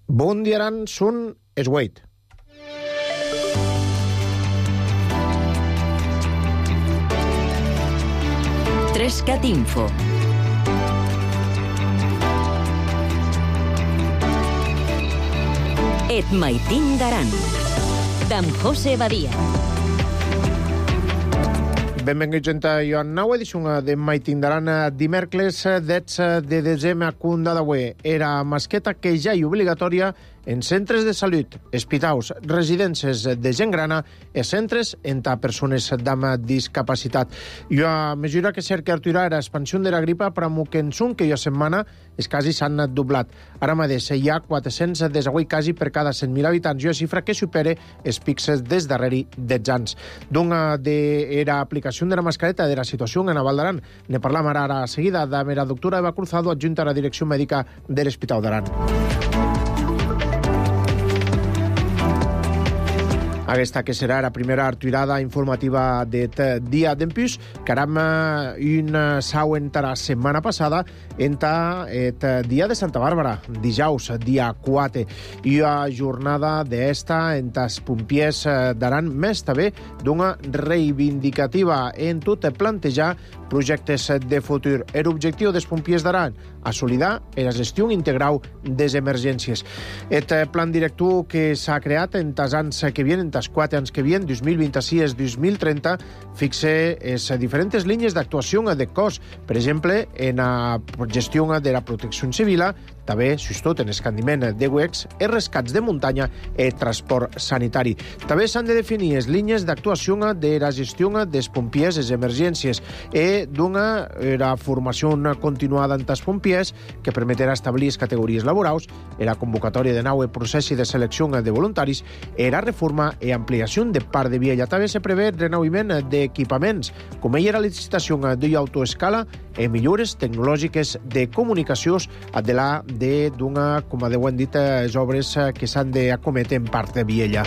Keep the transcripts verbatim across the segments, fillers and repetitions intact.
Bon diaran sun esgueit. Trescat Info. Et maitin d'aran. D'en José Badia. Benvinguts a la nova edició de Maitin d'aran dimecres dotze de desembre a Cunda d'Aué. Era masqueta que ja hi obligatòria en centres de salut, hospitals, residències de gent grana i centres entre persones amb discapacitat. I a mesura que cerca aturar l'expansió de la gripa, per a que en són que hi ha setmana els casos s'han doblat. Ara mateix hi ha quatre-cents desaguits casos per cada cent mil habitants i una xifra que supera els pics des darrere dotze anys. D'una de la aplicació de la mascareta de la situació en la Val d'Aran. Ne parlam ara, ara seguida de la doctora Eva Cruzado, adjunta a la direcció mèdica de l'Hospital d'Aran. Aquesta que serà la primera arturada informativa d'aquest dia d'empús, que aram una següent la setmana passada entre el dia de Santa Bàrbara, dijous, dia quatre, i una jornada d'esta entre els pompiers d'Aran, més també d'una reivindicativa en tot plantejar projectes de futur. L'objectiu dels pompiers d'Aran, assolir la gestió integral de les emergències. El plan director que s'ha creat en els anys que vienen, en els quatre anys que vienen, dos mil vint-i-sis a dos mil trenta, fixa les diferents línies d'actuació de cos, per exemple, en la gestió de la protecció civil, també, sobretot, en escandiment de U E Cs, els rescats de muntanya i transport sanitari. També s'han de definir les línies d'actuació de la gestió dels pompiers, les emergències, i d'una la formació continuada dels pompiers que permetrà establir les categories laborals, la convocatòria de nou procés de selecció de voluntaris, i la reforma i ampliació de Parc de Viella. També se prevé el renovament d'equipaments, com hi ha la licitació d'autoescala i millores tecnològiques de comunicacions de la de d'una, com ho han dit, les obres que s'han d'acometre en Parc de Viella.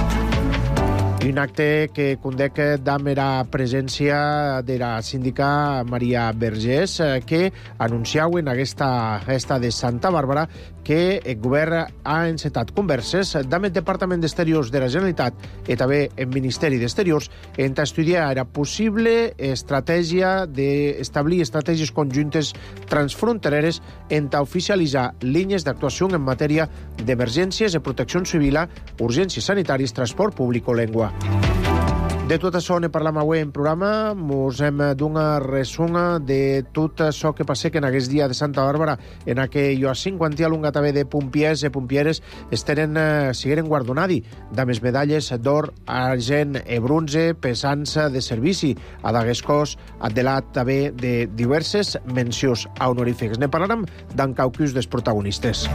I un acte que condec amb la presència de la síndica Maria Vergés, que anunciau en aquesta festa de Santa Bàrbara que el govern ha encetat converses amb el Departament d'Exteriors de la Generalitat i també el Ministeri d'Exteriors en estudiar la possible estratègia d'establir estratègies conjuntes transfrontereres en oficialitzar línies d'actuació en matèria d'emergències i protecció civil, urgències sanitàries, transport públic o llengua. De tot això ne parlam avui en programa. Mos hem donat resum de tot això que passa en aquest dia de Santa Bàrbara, en què hi ha cinquanta alumnes també de pompiers i pompieres esteren, sigueren guardonadi amb les medalles d'or, argent i bronze pesants de servici a d'aquest cos, adelat també de diverses mencions honorífiques. Ne parlarem d'en caucus dels protagonistes.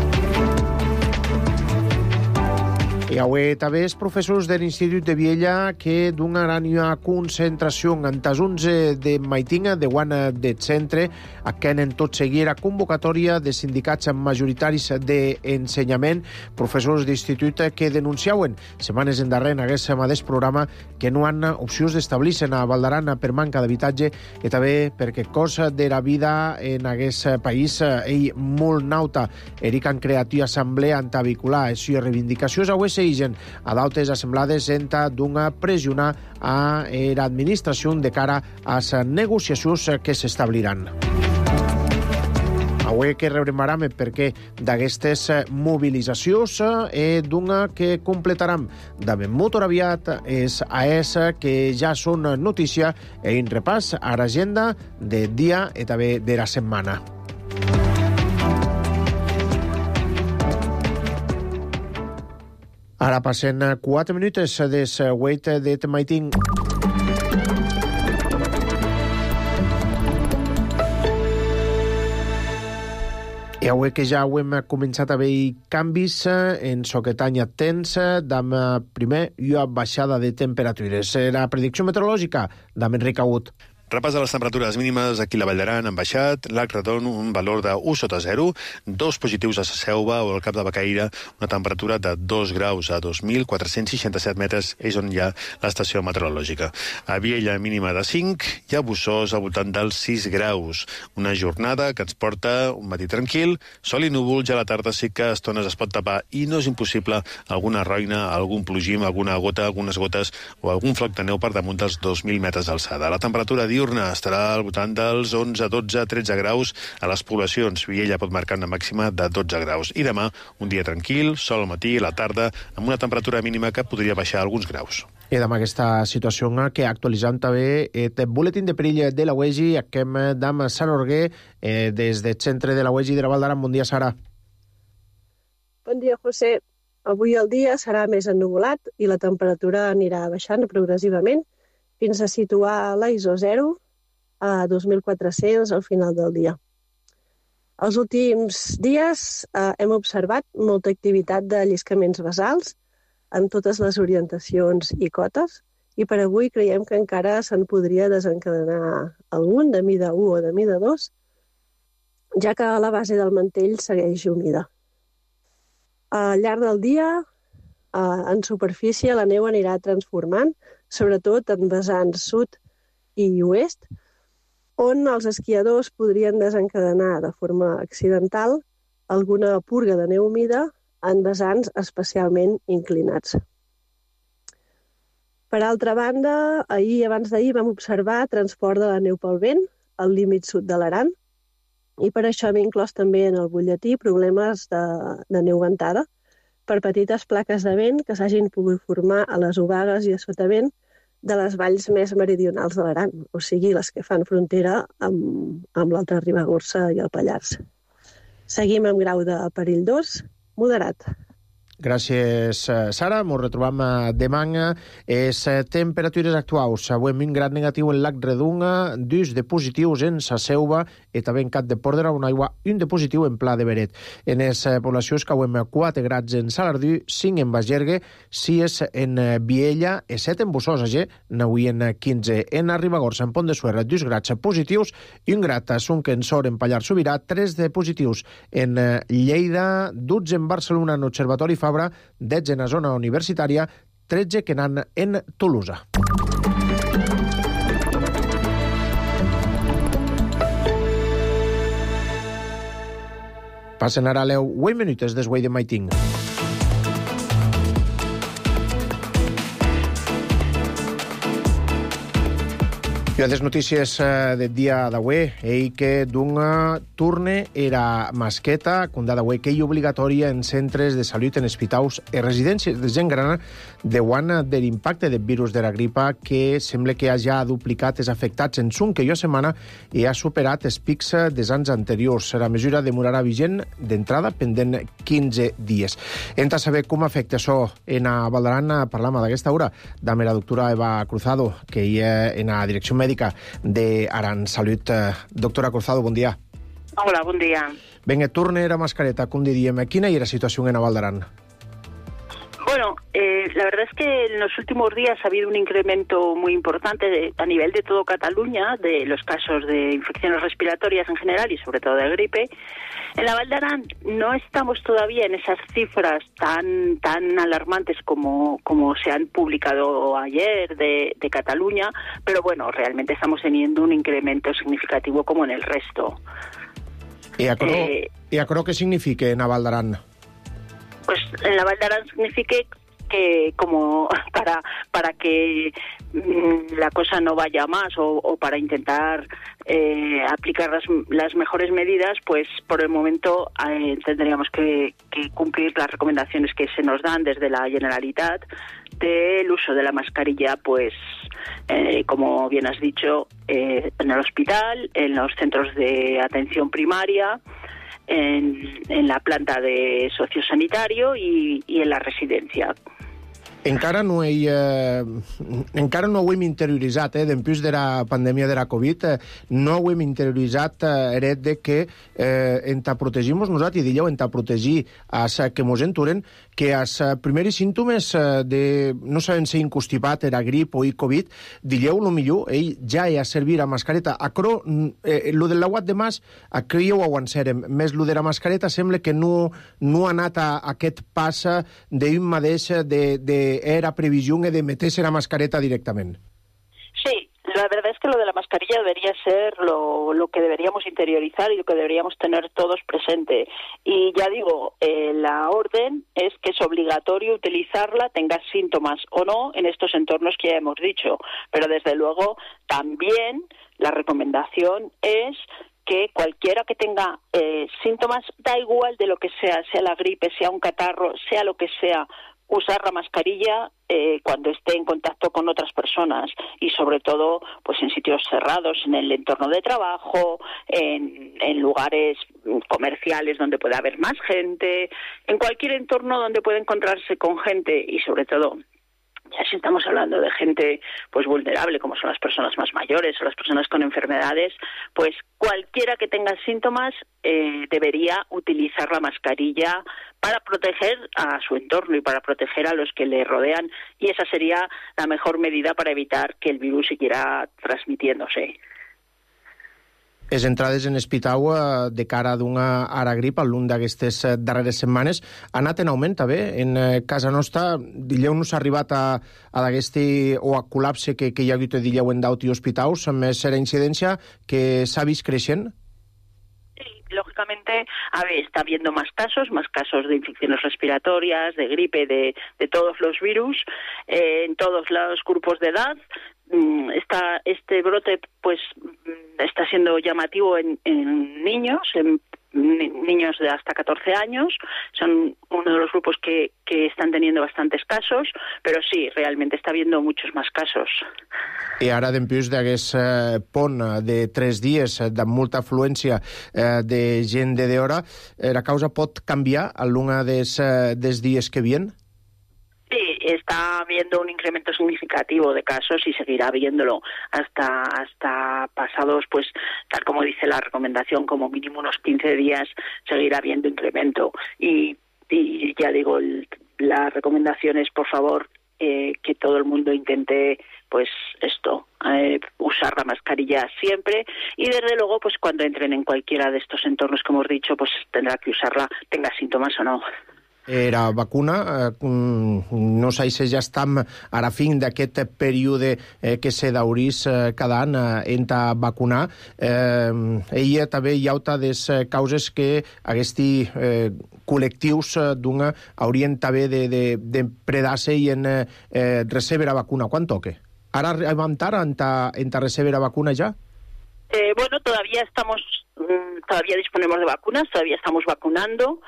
I avui també els professors de l'Institut de Viella que donaran una concentració en els onze de Maitinga, de Guana del centre, a què en tot seguir la convocatòria de sindicats majoritaris d'ensenyament, professors d'institut que denunciaven setmanes endarrere en aquest mateix programa que no han opcions d'establir-se a Val d'Aran per manca d'habitatge i també perquè el cost de la vida en aquest país és molt nauta. Eric han creat una assemblea antavicular i les reivindicacions avui s'eixen a d'altres assemblades entre d'una pressionar a l'administració de cara a les negociacions que s'establiran. Avui que rebrem perquè d'aquestes mobilitzacions és d'una que completaram de molt aviat és a esa que ja són notícia i un repàs a l'agenda del dia i també de la setmana. Ara passen quatre minuts des huit de maitin. I avui que ja ho hem començat a veure canvis en soquetanya tens d'am primer i a baixada de temperatures. La predicció meteorològica d'am Enric Agut. Repàs de les temperatures mínimes. Aquí a la Vall d'Aran han baixat. L'Arc Redon, un valor de u sota zero. Dos positius a Sa Selva o al Cap de Becaire, una temperatura de dos graus a dos mil quatre-cents seixanta-set metres, és on hi ha l'estació meteorològica. A Viella, mínima de cinc, i a Bossòs, al voltant dels sis graus. Una jornada que ens porta un matí tranquil, sol i núvol, ja a la tarda sí que a estones es pot tapar i no és impossible alguna roina, algun plogim, alguna gota, algunes gotes o algun floc de neu per damunt dels dos mil metres d'alçada. La temperatura diurna estarà al voltant dels onze, dotze, tretze graus a les poblacions. Viella pot marcar una màxima de dotze graus. I demà, un dia tranquil, sol al matí i a la tarda, amb una temperatura mínima que podria baixar alguns graus. I demà aquesta situació que actualitzem també el boletín de perill de la U E G I, aquem d'am Sara Orguer, eh, des del centre de la U E G I de la Vall d'Aran. Bon dia, Sara. Bon dia, José. Avui el dia serà més ennuvolat i la temperatura anirà baixant progressivament fins a situar la I S O zero a dos mil quatre-cents al final del dia. Els últims dies eh, hem observat molta activitat de lliscaments basals en totes les orientacions i cotes i per avui creiem que encara se'n podria desencadenar algun de mida u o de mida dos, ja que la base del mantell segueix humida. Al llarg del dia, eh, en superfície, la neu anirà transformant, sobretot en vessants sud i oest, on els esquiadors podrien desencadenar de forma accidental alguna purga de neu humida en vessants especialment inclinats. Per altra banda, ahir i abans d'ahir vam observar transport de la neu pel vent al límit sud de l'Aran i per això hem inclòs també en el butlletí problemes de, de neu ventada per petites plaques de vent que s'hagin pogut formar a les obagues i a sotavent de les valls més meridionals de l'Aran, o sigui, les que fan frontera amb, amb l'Alta Ribagorça i el Pallars. Seguim amb grau de perill dos, moderat. Gràcies, Sara. Ens retrobam demà. Les temperatures actuals. Avui un grad negatiu en l'Arc Redon, dos de positius en Sa Selva i també en Cap de Pordera, on aigua un de positiu en Pla de Beret. En les poblacions cauem quatre grads en Salardú, cinc en Bagergue, sis en Viella i set en Bossòs, avui en quinze. En Ribagorça, en Pont de Suert, dos grads positius i un grad a Sunc en Sor, en Pallars Sobirà, tres de positius en Lleida, dotze en Barcelona, en Observatori Fabra, dotze en la zona universitària, tretze que n'han en Tolosa. Passen ara a l'eu vuit minutes desguai de Maiting. I les notícies del dia d'avui, ell que d'una turne era masqueta, condada avui que hi obligatòria en centres de salut, en hospitals i residències de gent gran davant de l'impacte del virus de la gripa que sembla que ja ha duplicat els afectats en un que jo setmana i ha superat els pics dels anys anteriors. La mesura demorarà vigent d'entrada pendent quinze dies. Hem de saber com afecta això en a Vall d'Aran. Parlam d'aquesta hora amb la doctora Eva Cruzado, que hi és en la direcció mèdica de Aran Salut. Doctora Cruzado, bon dia. Hola, bon dia. Venga, torne era mascareta, com diríem. Quina era la situació en a Vall d'Aran? Bueno, eh, la verdad es que en los últimos días ha habido un incremento muy importante de, a nivel de todo Cataluña de los casos de infecciones respiratorias en general y sobre todo de gripe. En la Vall d'Aran no estamos todavía en esas cifras tan tan alarmantes como, como se han publicado ayer de, de Cataluña, pero bueno, realmente estamos teniendo un incremento significativo como en el resto. ¿Y a creo, eh, ¿y a creo qué significa en la Vall d'Aran? Pues en la Vall d'Aran significa que como para para que mmm, la cosa no vaya más o, o para intentar eh, aplicar las, las mejores medidas, pues por el momento eh, tendríamos que, que cumplir las recomendaciones que se nos dan desde la Generalitat del uso de la mascarilla, pues eh, como bien has dicho, eh, en el hospital, en los centros de atención primaria, En, en la planta de sociosanitario y, y en la residencia. Encara no he, eh, encara no ho hem interioritzat, eh, dempús de la pandèmia de la Covid, eh, no ho hem interioritzat, eh, eret de que eh, enta protegimos nosaltres, i dilleu, enta protegir as que mos enturen, que als primeris símptomes eh, de, no sabem si inconstipat, era grip o i Covid, dilleu, lo millor, ell ja hi ha servir a mascareta. Acro, eh, lo del lauat de mas, aquí ho aguancerem, més lo de la mascareta sembla que no, no ha anat a, a aquest pas d'un mateix de, de era previsión de meterse la mascareta directamente. Sí, la verdad es que lo de la mascarilla debería ser lo, lo que deberíamos interiorizar y lo que deberíamos tener todos presente. Y ya digo, eh, la orden es que es obligatorio utilizarla, tengas síntomas o no, en estos entornos que ya hemos dicho. Pero desde luego también la recomendación es que cualquiera que tenga eh, síntomas, da igual de lo que sea, sea la gripe, sea un catarro, sea lo que sea, usar la mascarilla eh, cuando esté en contacto con otras personas y sobre todo pues en sitios cerrados, en el entorno de trabajo, en, en lugares comerciales donde puede haber más gente, en cualquier entorno donde puede encontrarse con gente y sobre todo, ya si estamos hablando de gente pues vulnerable, como son las personas más mayores o las personas con enfermedades, pues cualquiera que tenga síntomas eh, debería utilizar la mascarilla para proteger a su entorno y para proteger a los que le rodean, y esa sería la mejor medida para evitar que el virus siguiera transmitiéndose. Les entrades en hospital eh, de cara d'una ara grip al llarg d'aquestes eh, darreres setmanes ha anat en augment, també. En eh, casa nostra, dilleu, no s'ha arribat a, a d'aquest o a col·lapse que, que hi ha hagut, dilleu, en d'auti hospitals, amb més la incidència que s'ha vist creixent? Sí, lógicamente, a ver, está habiendo más casos, más casos de infecciones respiratorias, de gripe, de, de todos los virus, eh, en todos los grupos de edad. Está, este brote pues está siendo llamativo en, en niños, en ni, niños de hasta catorce años, son uno de los grupos que, que están teniendo bastantes casos, pero sí, realmente está habiendo muchos más casos. I ara, dempús d'aquest eh, pont de tres dies de molta afluència eh, de gent de d'hora, eh, la causa pot canviar a l'una dels, eh, dels dies que vienen? Sí, está habiendo un incremento significativo de casos y seguirá habiéndolo hasta hasta pasados, pues, tal como dice la recomendación, como mínimo unos quince días seguirá habiendo incremento. Y, y ya digo, el, la recomendación es, por favor, eh, que todo el mundo intente, pues, esto, eh, usar la mascarilla siempre y, desde luego, pues, cuando entren en cualquiera de estos entornos que hemos dicho, pues, tendrá que usarla, tenga síntomas o no. Era vacuna, eh, no sé si ja estem a la fin d'aquest període eh, que se daurís eh, cada any eh, entre vacunar. Eh, ella també hi ha altres eh, causes que aquests eh, col·lectius eh, d'una haurien també de, de, de predar-se i en eh, recebre la vacuna. Quan toque? Ara arribem tard en recebre la vacuna ja? Eh, bueno, todavía estamos, todavía disponemos de vacunas, todavía estamos vacunando.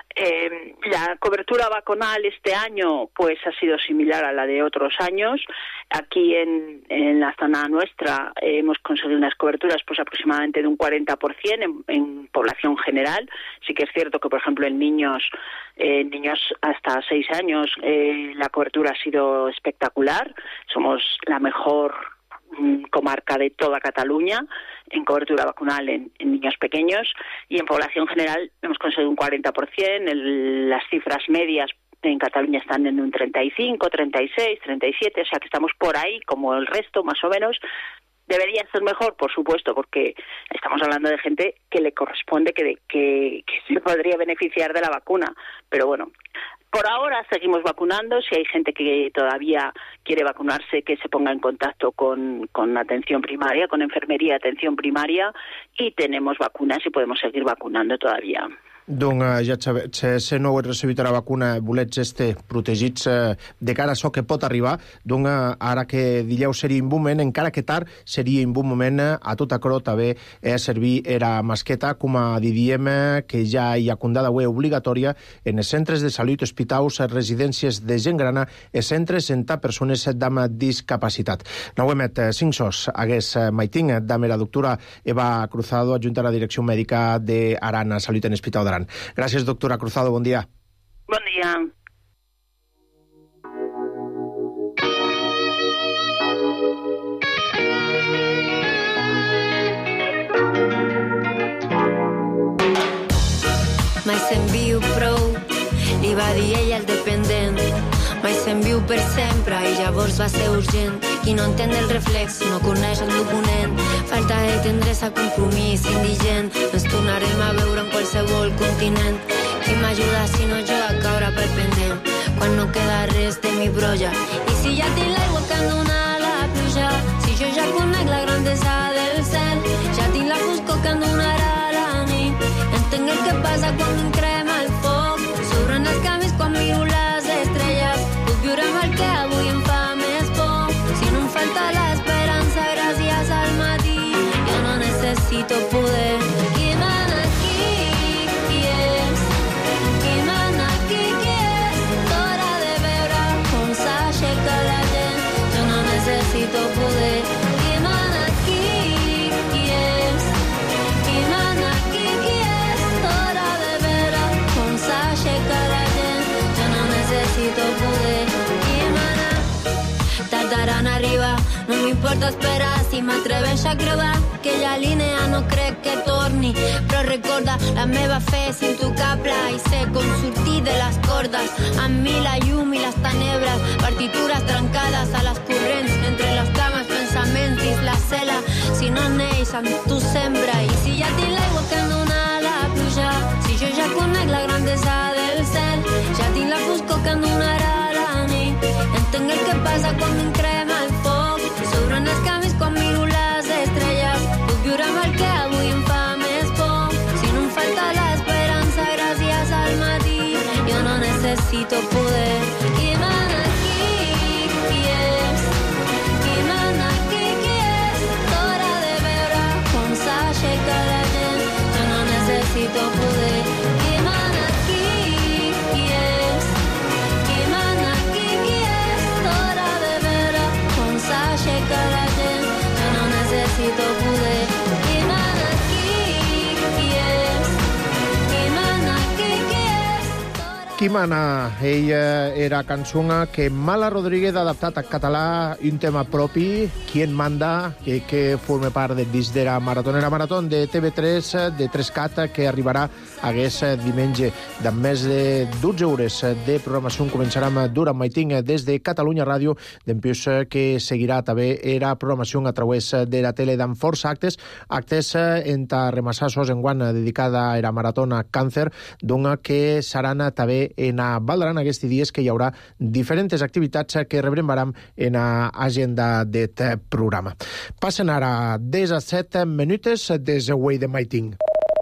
Eh, la cobertura vacunal este año pues ha sido similar a la de otros años. Aquí en, en la zona nuestra eh, hemos conseguido unas coberturas pues aproximadamente de un cuarenta por ciento en, en población general. Sí que es cierto que, por ejemplo, en niños, eh, niños hasta seis años eh, la cobertura ha sido espectacular. Somos la mejor comarca de toda Cataluña en cobertura vacunal en, en niños pequeños, y en población general hemos conseguido un cuarenta por ciento. El, las cifras medias en Cataluña están en un treinta y cinco, treinta y seis, treinta y siete, o sea que estamos por ahí como el resto más o menos. Debería ser mejor, por supuesto, porque estamos hablando de gente que le corresponde, que, que, que se podría beneficiar de la vacuna, pero bueno, por ahora seguimos vacunando. Si hay gente que todavía quiere vacunarse, que se ponga en contacto con, con atención primaria, con enfermería de atención primaria, y tenemos vacunas y podemos seguir vacunando todavía. Doncs ja sabeu, si no heu recebit la vacuna, volets estar protegits de cara a això que pot arribar, doncs ara que dilleu seria un bon moment, encara que tard, seria un bon moment a tot acrò també a servir la masqueta, com a diríem que ja hi ha condada avui obligatòria en els centres de salut, hospitals, residències de gent grana i centres en persones amb discapacitat. No ho emet cinc sos, hagués maiting, dame la doctora Eva Cruzado, adjunta a la direcció mèdica de Arana Salut en Hospital d'Aran. Gràcies, doctora Cruzado, bon dia. Bon dia. li va dir ella el dependent. Mai se'n viu per sempre i llavors va ser urgent. Qui no entén el reflex no coneix el document. Falta de tendresa, compromís, indigent. Ens tornarem a veure en qualsevol continent. Qui m'ajuda si no jo a caure per pendent? Quan no queda res de mi brolla. I si ja tinc l'aigua que em dona la pluja, si jo ja conec la grandesa del cel, ja tinc la foscor que em donarà la nit. Entenc el que passa quan em crema el foc, s'obren els camins quan miro les estrelles. Puc viure amb el que avui em fa més por. Si no em falta l'esperança gràcies al matí, jo no necessito poder. Qui mana aquí? Qui és? Qui mana aquí? Qui és? T'hora de veure com s'aixeca la gent. Jo no necessito poder. Qui mana aquí? Qui és? Qui mana aquí? Qui és? T'hora de veure com s'aixeca la gent. Jo no necessito poder. Qui mana? Tardaran a arribar, no m'importa esperar. Si m'atreveixo a creure aquella línia no crec que torni, però recorda, la meva fe és intocable i sé com sortir de les cordes. Amb mi la llum i les tenebres, partitures trencades a les corrents, entre les cames, pensaments dins la cel·la. Si no neix amb tu sembra, i si ja tinc l'aigua que em dona la pluja, si jo ja conec la grandesa del cel, ja tinc la foscor que em donarà la nit. Entenc el que passa quan em crema el foc, s'obren els camins quan miro les estrelles. Puc viure amb el que avui em fa més por. Si no em falta l'esperança gràcies al matí, jo no necessito poder. Qui mana aquí? Qui és? Qui mana aquí? Qui és? T'hora de veure com s'aixeca la gent. Jo no necessito poder. Qui mana aquí? Qui és? Qui mana aquí? Qui és? T'hora de veure com s'aixeca la gent. Jo no necessito poder. Qui mana aquí? Qui és? Qui mana aquí? Qui és? Qui mana? Ella era cançó que Mala Rodríguez ha adaptat a català un tema propi, Qui manda, que, que forma part del disc de la Maratonera Maratón de T V tres, de tres cat, que arribarà aquest diumenge. De més de dotze hores de programació començarem durant Maiting des de Catalunya Ràdio, d'empius que seguirà també era programació a través de la tele d'en força actes, actes en remassassos en guant dedicada a la Maratona Càncer, d'una que seran també en a Valdaran aquests dies, que hi haurà diferents activitats que rebrembaram en l'agenda d'aquest programa. Passen ara disset minutes des de Way de Maiting.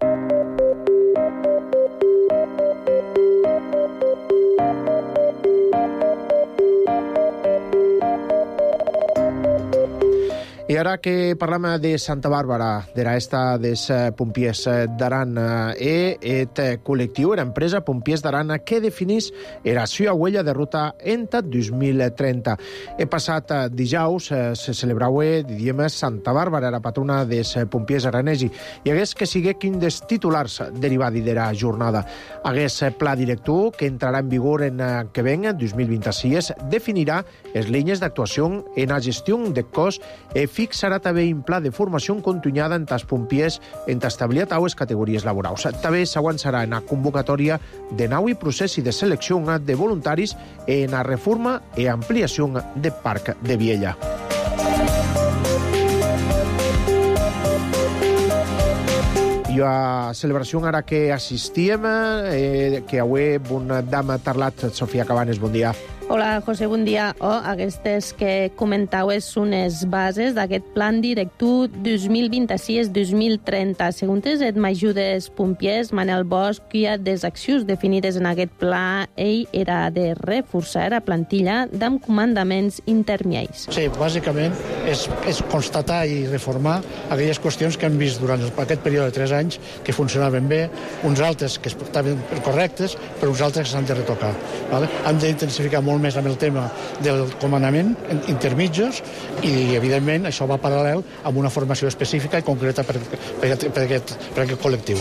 I ara que parlem de Santa Bàrbara, de resta dels pompiers d'Aran, e et col·lectiu, era empresa Pompiers d'Aran, que definís era sua huella de ruta enta dos mil trenta. He passat dijous, se celebraue, diem, Santa Bàrbara, era patrona dels pompiers aranesi, i hagués que sigue quin dels titulars derivadi de la jornada. Hagués pla director que entrarà en vigor en que ven, dos mil vint-i-sis, definirà les línies d'actuació en la gestió de cos e fixarà també un pla de formació continuada en els pompiers en estabilitat a les categories laborals. També s'avançarà en la convocatòria de nou i procés de selecció de voluntaris en la reforma i ampliació de Parc de Viella. I a celebració ara que assistíem, eh, que avui una dama tarlat, Sofia Cabanes, bon dia. Hola, José, bon dia. Oh, aquestes que comentaues són les bases d'aquest plan director dos mil vint-i-sis dos mil trenta. Segons et m'ajudes pompiers, Manel Bosch, hi ha des accions definides en aquest pla, ell era de reforçar la plantilla d'amb comandaments intermiaris. Sí, bàsicament és, és constatar i reformar aquelles qüestions que hem vist durant aquest període de tres anys que funcionaven bé, uns altres que estaven correctes, però uns altres que s'han de retocar. Vale? Hem d'intensificar molt més amb el tema del comandament intermitjos i, evidentment, això va paral·lel amb una formació específica i concreta per, per, per, aquest, per aquest col·lectiu.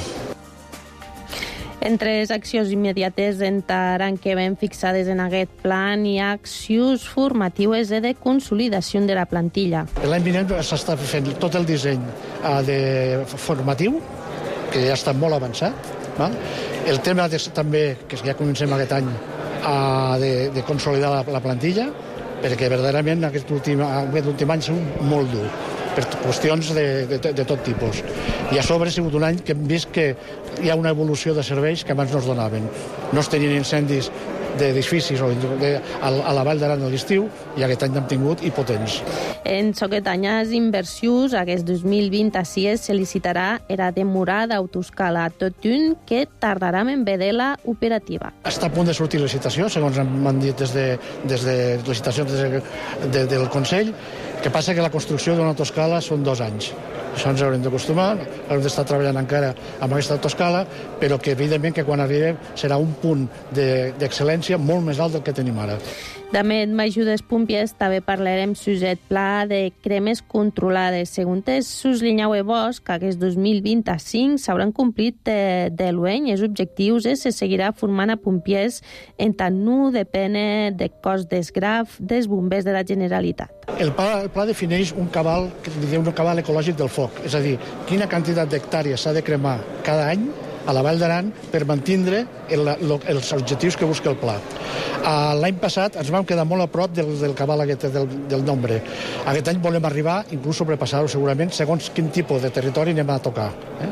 Entre les accions immediates entraran que ven fixades en aquest plan hi ha accions formatives i de consolidació de la plantilla. L'any vinent s'està fent tot el disseny de formatiu, que ja està molt avançat, val? El tema de, també, que ja comencem aquest any, a, de, de consolidar la, la plantilla, perquè verdaderament aquest últim, aquest últim any ha sigut molt dur, per qüestions de, de, de tot tipus. I a sobre ha sigut un any que hem vist que hi ha una evolució de serveis que abans no es donaven. No es tenien incendis d'edificis de, a, a la Vall d'Aran a l'estiu, i aquest any n'hem tingut i potents. En aquest any les inversions, aquest dos mil vint-i-sis, se licitarà era demorada autoscala tot un que tardarà en veure-la operativa. Està a punt de sortir licitació, segons m'han dit des de, des de licitacions de, de, del Consell, que passa que la construcció d'una autoscala són dos anys. Això ens haurem d'acostumar, haurem d'estar treballant encara amb aquesta autoscala, però que evidentment que quan arribem serà un punt d'excel·lència de, molt més alt del que tenim ara. També amb ajudes pompiers també parlarem sujet pla de cremes controlades. Segons sus Linyaue Bosch, aquest dos mil vint-i-cinc s'hauran complit de, de l'any. Els objectius és se seguirà formant a pompiers en tant no depèn de cos d'esgraf dels bombers de la Generalitat. El pla, el pla defineix un cabal, que li diu un cabal ecològic del foc, és a dir, quina quantitat d'hectàrees s'ha de cremar cada any a la Vall d'Aran per mantindre el, el, els objectius que busca el pla. L'any passat ens vam quedar molt a prop del, del cabal aquest, del, del nombre. Aquest any volem arribar, inclús sobrepassar-ho segurament, segons quin tipus de territori anem a tocar. Eh?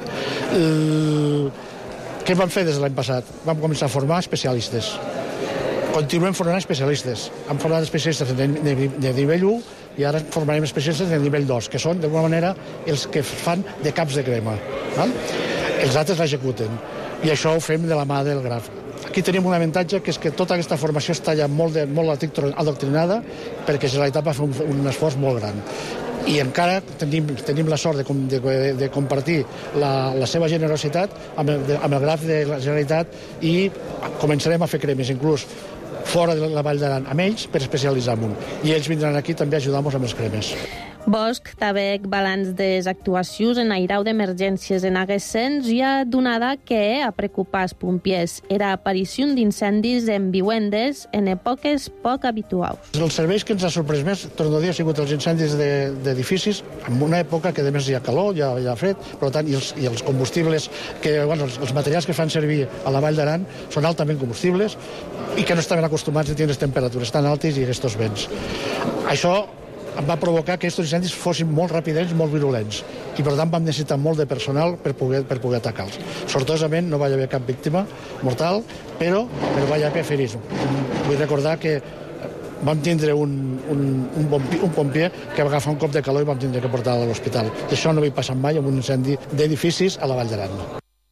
El... Què vam fer des de l'any passat? Vam començar a formar especialistes. Continuem formant especialistes. Hem format especialistes de, de, de nivell u i ara formarem especialistes de nivell dos, que són, d'alguna manera, els que fan de caps de crema. Val? Els altres l'executen. I això ho fem de la mà del graf. Aquí tenim un avantatge, que és que tota aquesta formació està ja molt, de, molt adoctrinada, perquè la Generalitat va fer un, un esforç molt gran. I encara tenim, tenim la sort de, de, de compartir la, la seva generositat amb el, de, amb el graf de la Generalitat, i començarem a fer cremes, inclús fora de la Vall d'Aran, amb ells per especialitzar-nos. I ells vindran aquí també a ajudar-nos amb els cremes. Bosch també balanç de les actuacions en airau d'emergències en aquest sens, ja donada que a preocupar els pompiers era aparició d'incendis en vivendes en èpoques poc habituals. Els serveis que ens ha sorprès més, torno a dir, ha sigut els incendis d'edificis, en una època que a més hi ha calor, hi ha, hi ha fred, per tant, i els, i els combustibles, que, bueno, els, els materials que fan servir a la Vall d'Aran són altament combustibles i que no estaven acostumats a tenir les temperatures tan altes i aquests vents. Això va provocar que aquests incendis fossin molt ràpids, molt virulents, i per tant vam necessitar molt de personal per poder, per poder atacar-los. Sortosament no va haver cap víctima mortal, però, però va haver ferits. Vull recordar que vam tindre un, un, un, pompier, un pompier que va agafar un cop de calor i vam tindre que portar a l'hospital. Això no havia passat mai amb un incendi d'edificis a la Vall d'Aran.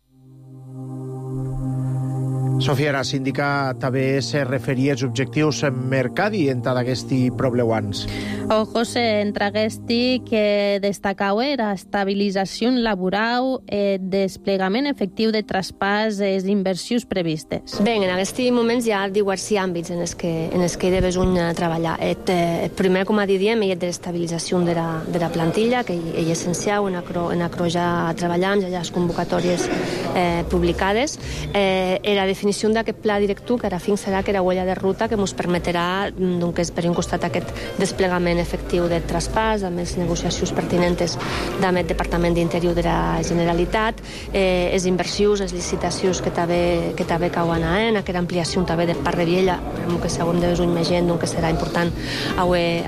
Sofia, ara s'indica també se referia als objectius en mercadi en tant d'aquesti probleuans. O José, entre aquesti que destacau era estabilització laboral, eh, desplegament efectiu de traspàs de les inversions previstes. Bé, en aquests moments hi ha diversos àmbits en els que, en els que he de besuny treballar. Et, eh, primer, com a diem, hi ha l'estabilització de, la, de la plantilla, que és essencial, en acro, en acro ja treballant, ja hi ha les convocatòries eh, publicades. Eh, era definició d'aquest pla directiu, que ara fins serà que era huella de ruta, que ens permetrà, doncs, per un costat, aquest desplegament efectiu de traspàs, amb les negociacions pertinents amb el Departament d'Interior de la Generalitat, eh, les inversions, les licitacions que també, que també cauen a en, aquesta ampliació també de Parc de Viella, que segons de besuny més gent, que serà important a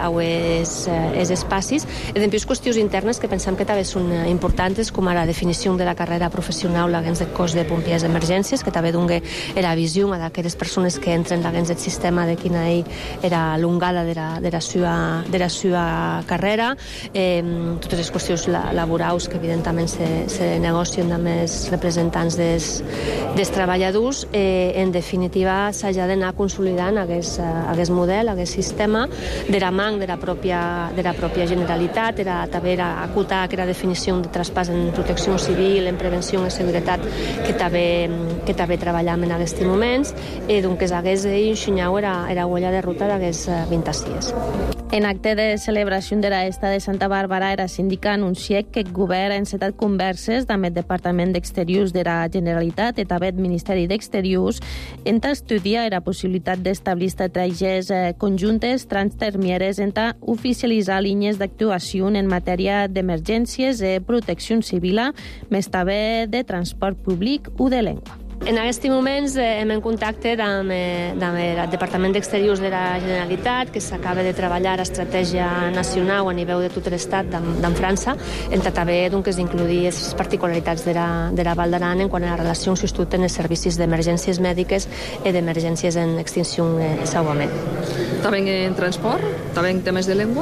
els espacis, i després qüestions internes que pensem que també són importants, com ara la definició de la carrera professional dins del cos de pompiers d'emergències, que també dona la visió d'aquelles persones que entren dins del sistema de quina era l'ongada de la, de la seva, de la seva carrera, eh, totes les qüestions laborals que evidentment se, se negocien amb els representants dels, dels treballadors. Eh, en definitiva, s'ha d'anar consolidant aquest, aquest model, aquest sistema, de la mà de la pròpia, de la pròpia Generalitat, era també era acotar aquesta definició de traspàs en protecció civil, en prevenció i seguretat, que també, que també treballem en aquests moments, i doncs hagués ensenyat era, era huella de ruta d'aquests vint-i-sis. En acte de celebració de l'Esta de Santa Bàrbara era s'indica anunciar que el govern ha encetat converses amb el Departament d'Exteriors de la Generalitat i també el Ministeri d'Exteriors en estudiar la possibilitat d'establir estratègies conjuntes transtermieres en oficialitzar línies d'actuació en matèria d'emergències i protecció civil, més també de transport públic o de llengua. En aquests moments eh, hem en contacte amb, eh, amb el Departament d'Exteriors de la Generalitat, que s'acaba de treballar estratègia nacional a nivell de tot l'estat d'en França, en també doncs, incluir les particularitats de la, de la Val d'Aran en quant a la relació amb en els servicis d'emergències mèdiques i d'emergències en extinció i salvament. També en transport? També en temes de llengua?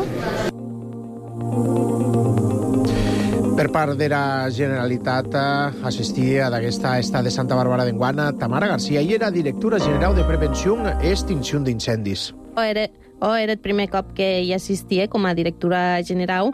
Per part de la Generalitat assistia d'aquesta estada de Santa Bàrbara d'enguana Tamara Garcia i era directora general de Prevenció i Extinció d'Incendis. O era, o era el primer cop que hi assistia com a directora general,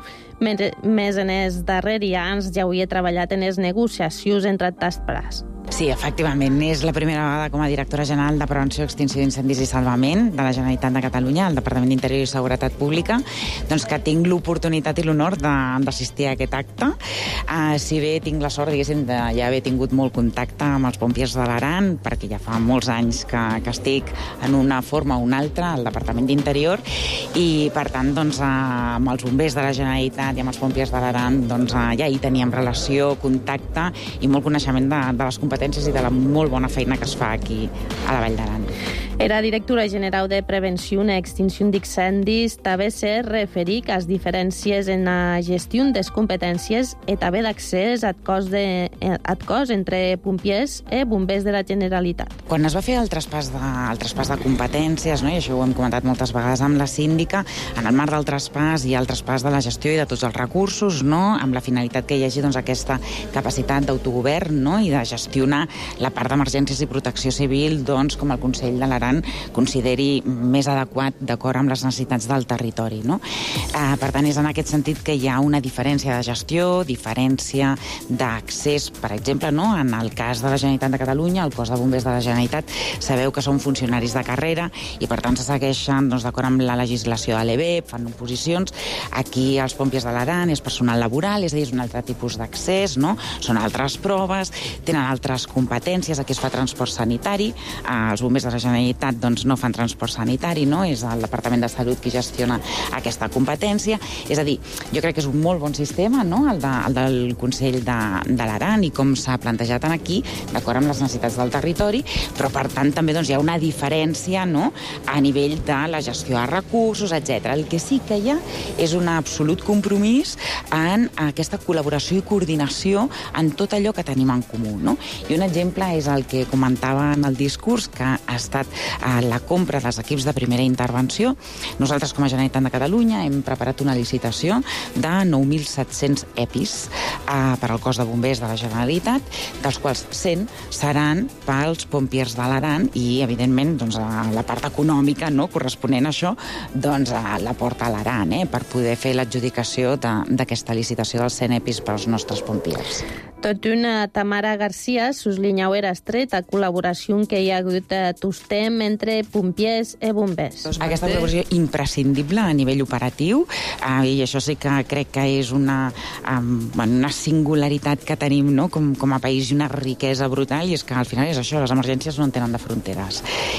més en els darrers anys ja havia treballat en les negociacions entre tas parts. Sí, efectivament, és la primera vegada com a directora general de Prevenció, Extinció d'Incendis i Salvament de la Generalitat de Catalunya, al Departament d'Interior i Seguretat Pública, doncs que tinc l'oportunitat i l'honor d'assistir a aquest acte. Uh, si bé tinc la sort, diguéssim, de ja haver tingut molt contacte amb els pompiers de l'Aran, perquè ja fa molts anys que, que estic en una forma o una altra al Departament d'Interior, i per tant, doncs, uh, amb els bombers de la Generalitat i amb els pompiers de l'Aran, doncs, uh, ja hi teníem relació, contacte i molt coneixement de, de les competències i de la molt bona feina que es fa aquí a la Vall d'Aran. Era directora general de Prevenció i Extinció d'Incendis, també se referir a les diferències en la gestió de les competències i també d'accés al cos, de, al cos entre pompiers i bombers de la Generalitat. Quan es va fer el traspàs de, el traspàs de competències, no? I això ho hem comentat moltes vegades amb la síndica, en el marc del traspàs hi ha el traspàs de la gestió i de tots els recursos, no? Amb la finalitat que hi hagi doncs, aquesta capacitat d'autogovern, no? I de gestionar la part d'emergències i protecció civil doncs, com el Consell de l'Aran consideri més adequat d'acord amb les necessitats del territori. No? Eh, per tant, és en aquest sentit que hi ha una diferència de gestió, diferència d'accés, per exemple, no? En el cas de la Generalitat de Catalunya, el cos de bombers de la Generalitat, sabeu que són funcionaris de carrera i per tant se segueixen doncs, d'acord amb la legislació de l'E B E P, fan oposicions. Aquí els pompiers de l'Aran és personal laboral, és a dir, és un altre tipus d'accés, no? Són altres proves, tenen altres competències, aquí es fa transport sanitari, els bombers de la Generalitat doncs, no fan transport sanitari, no? És el Departament de Salut qui gestiona aquesta competència. És a dir, jo crec que és un molt bon sistema, no? el, de, el del Consell de, de l'Aran i com s'ha plantejat aquí, d'acord amb les necessitats del territori, però per tant també doncs, hi ha una diferència, no? A nivell de la gestió de recursos, etcètera. El que sí que hi ha és un absolut compromís en aquesta col·laboració i coordinació en tot allò que tenim en comú. No? I un exemple és el que comentava en el discurs, que ha estat eh, la compra dels equips de primera intervenció. Nosaltres, com a Generalitat de Catalunya, hem preparat una licitació de nou mil set-cents E P Is eh, per al cos de bombers de la Generalitat, dels quals cent seran pels pompiers de l'Aran i, evidentment, doncs, a la part econòmica no, corresponent a això, doncs, a la porta a l'Aran, eh, per poder fer l'adjudicació d'aquesta licitació dels cent E P Is per als nostres pompiers. Tot una Tamara Garcia suslinyau era estreta col·laboració que hi ha hagut a Tostem entre pompiers i bombers. Aquesta col·laboració imprescindible a nivell operatiu eh, i això sí que crec que és una, um, una singularitat que tenim no? com, com a país i una riquesa brutal, i és que al final és això, les emergències no en tenen de fronteres.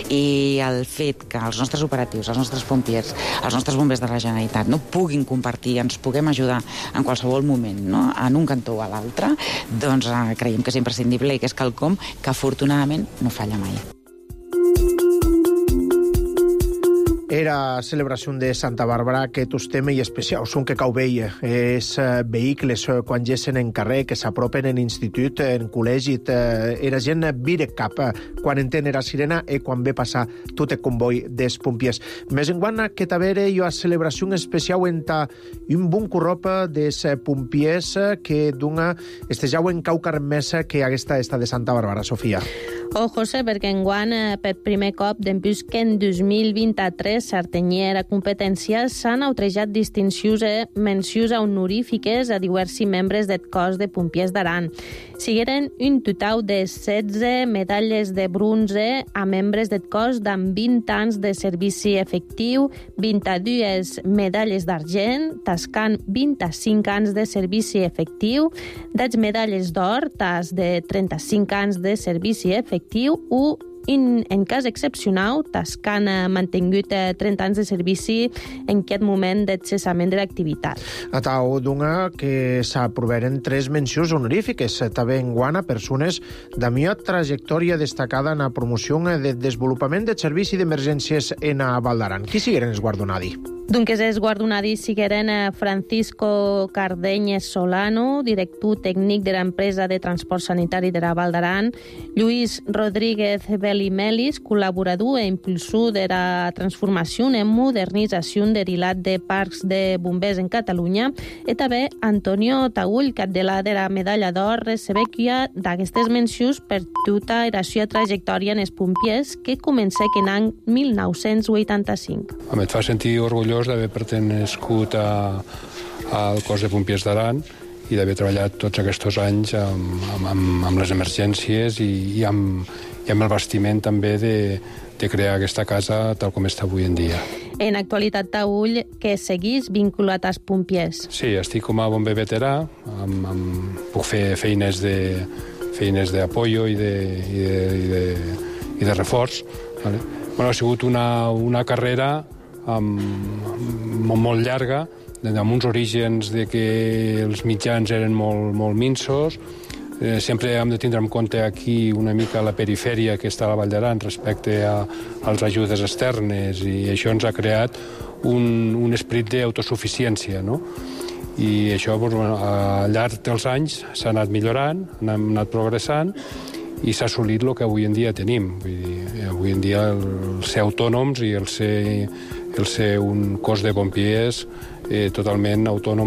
I el fet que els nostres operatius, els nostres pompiers, els nostres bombers de la Generalitat no puguin compartir, ens puguem ajudar en qualsevol moment, no? En un cantó o a l'altre, doncs eh, creiem que és imprescindible i que és quelcom que afortunadament no falla mai. Era celebració de Santa Bàrbara que Tostem i especial són que cau veia. És eh, vehicles eh, quan gessen en carrer, que s'apropen en institut, en col·legi. Eh, era gent vire cap eh, quan entén era sirena i quan ve passar tot el comboi dels pompiers. Més en quant que també hi ha celebració especial entre un bon corrop dels pompiers que d'una estejau en cau carmesa que aquesta està de Santa Bàrbara, Sofia. Oh, José, perquè enguany, eh, per primer cop, dempús que en dos mil vint-i-tres Sartenyer a competències s'han autrejat distincions i mencions honorífiques a diversos membres del cos de pompiers d'Aran. Sigueren un total de setze medalles de bronze a membres del cos d'amb vint anys de servici efectiu, vint-i-dues medalles d'argent, tascant vint-i-cinc anys de servici efectiu, deu medalles d'or, tas de trenta-cinc anys de servici efectiu, o in, en cas excepcional, tascant mantingut trenta anys de servici en aquest moment de cessament de l'activitat. Atau d'una que s'aproveren tres mencions honorífiques, també enguana persones de millor trajectòria destacada en la promoció de desenvolupament de servici d'emergències en a Val d'Aran. Qui sigueren els guardonadi? Doncs els guardonadis sigueren Francisco Cardenyes Solano, director tècnic de l'empresa de transport sanitari de la Val d'Aran, Lluís Rodríguez Belimelis, col·laborador e impulsor de la transformació en modernització derilat de parcs de bombers en Catalunya, i també Antonio Taüll, capdavantler de la medalla d'or, recebequia d'aquestes mencions per tota la seva trajectòria en els pompiers que comença en l'any mil nou-cents vuitanta-cinc. Em fa sentir orgullós d'haver pertenescut a, al cos de pompiers d'Aran i d'haver treballat tots aquests anys amb, amb, amb les emergències i, i, amb, i amb el bastiment també de, de crear aquesta casa tal com està avui en dia. En actualitat, Taüll, que seguís vinculat als pompiers. Sí, estic com a bomber veterà, amb, amb, puc fer feines de feines d'apoyo i de, i de, i de, i de reforç. Vale? Bueno, ha sigut una, una carrera amb, amb, molt llarga, amb uns orígens de que els mitjans eren molt, molt minsos. Eh, sempre hem de tindre en compte aquí una mica la perifèria que està a la Vall d'Aran respecte a, a les ajudes externes, i això ens ha creat un, un esperit d'autosuficiència, no? I això, doncs, al llarg dels anys s'ha anat millorant, hem anat progressant, i s'ha assolit el que avui en dia tenim. Vull dir, avui en dia el ser autònoms i el ser, el ser un cos de pompiers eh, totalment autònom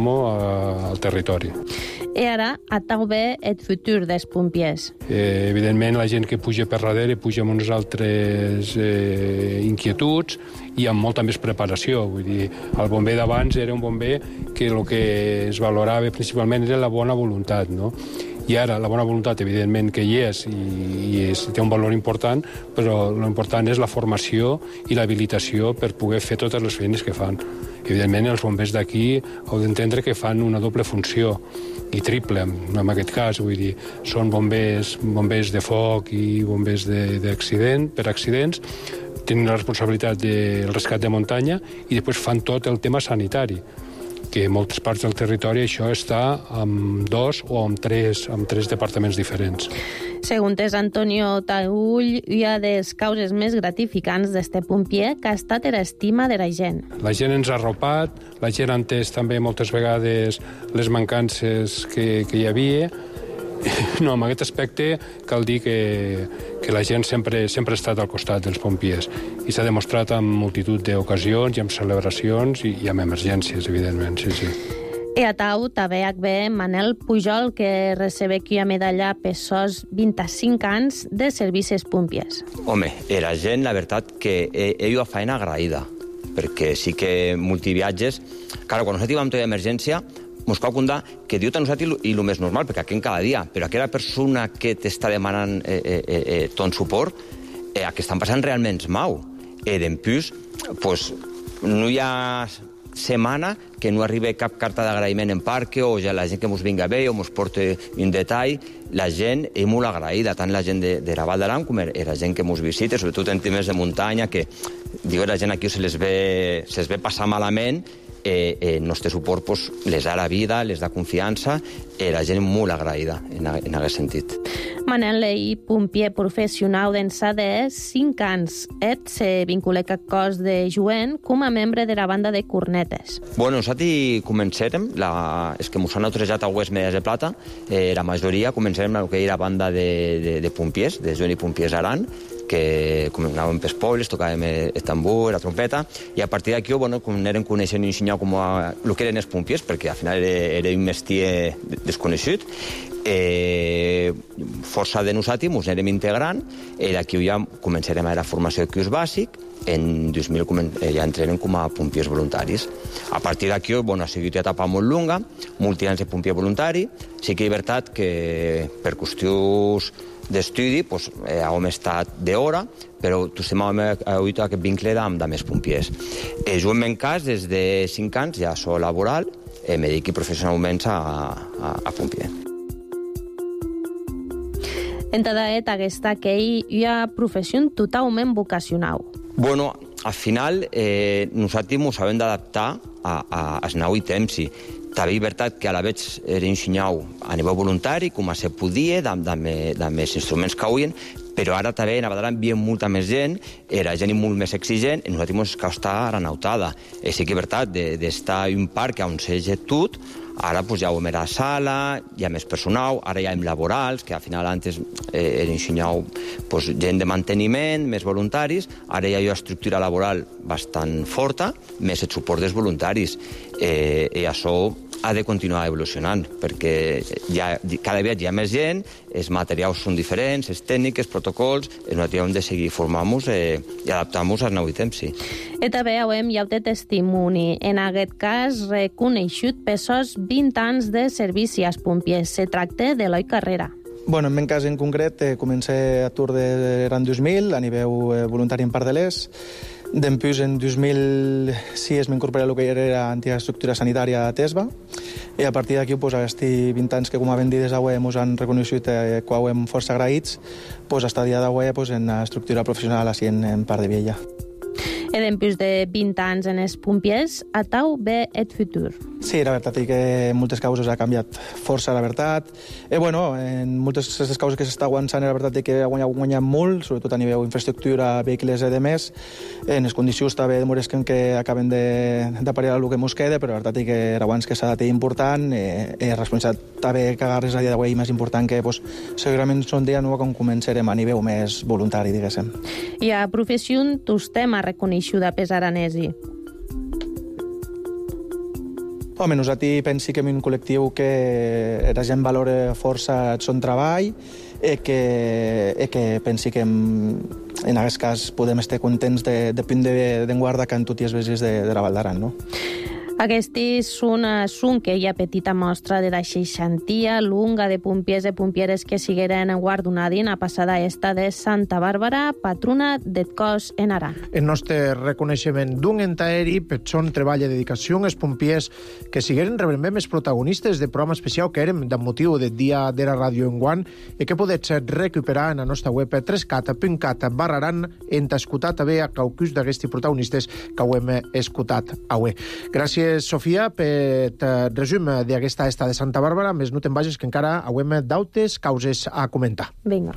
al territori. I ara, a també el futur dels pompiers. Eh, evidentment, la gent que puja per darrere puja amb unes altres eh, inquietuds i amb molta més preparació. Vull dir, el bomber d'abans era un bomber que el que es valorava principalment era la bona voluntat, no? I ara la bona voluntat, evidentment, que hi és i, i és, té un valor important, però l'important és la formació i l'habilitació per poder fer totes les feines que fan. Evidentment, els bombers d'aquí heu d'entendre que fan una doble funció, i triple, en aquest cas, vull dir, són bombers, bombers de foc i bombers d'accident, per accidents, tenen la responsabilitat del rescat de muntanya i després fan tot el tema sanitari, que en moltes parts del territori això està amb dos o amb tres, amb tres departaments diferents. Segons Antonio Taüll, hi ha les causes més gratificants d'este pompier que ha estat l'estima de la gent. La gent ens ha arropat, la gent ha entès també moltes vegades les mancances que, que hi havia. No, en aquest aspecte cal dir que, que la gent sempre, sempre ha estat al costat dels pompiers i s'ha demostrat en multitud d'ocasions i amb celebracions i, i amb emergències, evidentment, sí, sí. I a Tau també hi ha Manel Pujol, que recebe aquí a medalla per sos vint-i-cinc anys de servicis pompiers. Home, era gent, la veritat, que ell fa feina agraïda, perquè sí que multiviatges... Claro, quan nosaltres vam tenir emergència, ens cal comptar que diu a nosaltres i el més normal, perquè aquí en cada dia, però aquella persona que t'està demanant eh, eh, eh, ton suport, eh, que estan passant realment mal. Eh, D'empús, pues, no hi ha setmana que no arriba cap carta d'agraïment en parque, o ja la gent que ens vinga bé o ens porta un detall, la gent és molt agraïda, tant la gent de, de la Val d'Aran com la gent que ens visita, sobretot en temes de muntanya, que diu la gent aquí se les ve, se les ve passar malament. Eh, eh, el nostre suport pues, les da la vida, les da confiança, eh, la gent molt agraïda en, en aquest sentit. Manel Ley, pompier professional d'ençà de cinc anys. Et se vincula a cos de Joen com a membre de la banda de cornetes. Bueno, nosaltres començarem, la... és que ens han autoritzat algunes medalles de plata, eh, la majoria començarem el que era la banda de, de, de pompiers, de Joen i Pompiers Aran, que anàvem pels pobles, tocàvem el tambor, la trompeta, i a partir d'aquí bueno, anàvem coneixent i ensenyant com a, el que eren els pompiers, perquè al final era, era un mestier desconegut. Eh, força de nosaltres ens anàvem integrant, i d'aquí ja començarem a la formació de curs bàsic, en dos mil ja entrarem com a pompiers voluntaris. A partir d'aquí bueno, ha sigut una etapa molt longa, molts anys de pompier voluntari, sí que és veritat que per qüestions d'estudi pues, eh, hem estat d'hora, però tu estem hagut aquest vincle amb, amb els pompiers. Eh, jo en meu cas, des de cinc anys, ja soc laboral, eh, me dedico professionalment a, a, a pompier. Entadet aquesta que hi ha professió totalment vocacional. Bueno, al final eh, nosaltres ens hem d'adaptar a, a, a nau i temps. També és veritat que a la vegada era ensenyau a nivell voluntari, com se podia, amb els instruments que avui, però ara també a Valdaran hi ha molta més gent, era gent molt més exigent, i nosaltres ens costa ara nautada. I sí que és veritat, d'estar en un parc on s'ha tot, ara pues, ja ho hem a la sala, hi ha més personal, ara hi ha laborals, que al final antes eh, era ensenyau pues, gent de manteniment, més voluntaris, ara hi ha una estructura laboral bastant forta, més el suport dels voluntaris. Eh, I això ha de continuar evolucionant, perquè ja, cada vegada hi ha més gent, els materials són diferents, les tècniques, els protocols, nosaltres hem de seguir formant-nos eh, i adaptar-nos al nou temps, sí. I també hem ja té testimoni, en aquest cas reconeixut per sos vint anys de servici als pompiers. Se tracta d'Eloi Carrera. Bueno, en meu cas en concret, eh, comencé a Tour de l'any dos mil, a nivell eh, voluntari en Pardelès. Dempús, en dos mil sis m'incorporé a lo que era antiga estructura sanitària a Tesba, i a partir d'aquí, pues, aquests vint anys que, com ben dit, des d'avui ens han reconegut eh, que ho hem força agraïts, pues, hasta el dia d'avui pues, en estructura professional així en, en Pardeviella. I dempús de vint anys en els pompiers, a tau ve el futur. Sí, la veritat és que en moltes causes ha canviat força, la veritat. I, bueno, en moltes d'aquestes causes que s'està aguantant, la veritat és que ha guanyat, guanyat molt, sobretot a nivell infraestructura, vehicles i demés. En les condicions també demores que, que acaben d'aparir el que ens queda, però la veritat és que l'abans que s'ha de tenir important, eh, eh, responsabilitat també que agarres a dia d'avui més important que pues, segurament són dia nova com començarem a nivell més voluntari, diguéssim. I a professió tus tema reconeixuda pes aranesi. Home, nosaltres pensi que en un col·lectiu que la gent valora força el son treball i que, i que pensi que en, en aquest cas podem estar contents de, de punt d'enguarda que en tots els veges de, de la Val d'Aran, no? Aquest és una sunque i petita mostra de la seixantia lunga de pompiers i pompieres que sigueren guardonats en la passada esta de Santa Bàrbara, patrona del cos en Aran. El nostre reconeixement d'un entaeri per son treball i dedicació als pompiers que sigueren realment més protagonistes de programa especial que érem de motiu del dia de la ràdio en guant i que podets recuperar en la nostra web tres cat punt cat barra aran en escoltat també a qualcus d'aquests protagonistes que ho hem escoltat avui. Gràcies, Sofia, per el resum d'aquesta esta de Santa Bàrbara. Més no te'n vagis, que encara hauem d'autes causes a comentar. Vinga.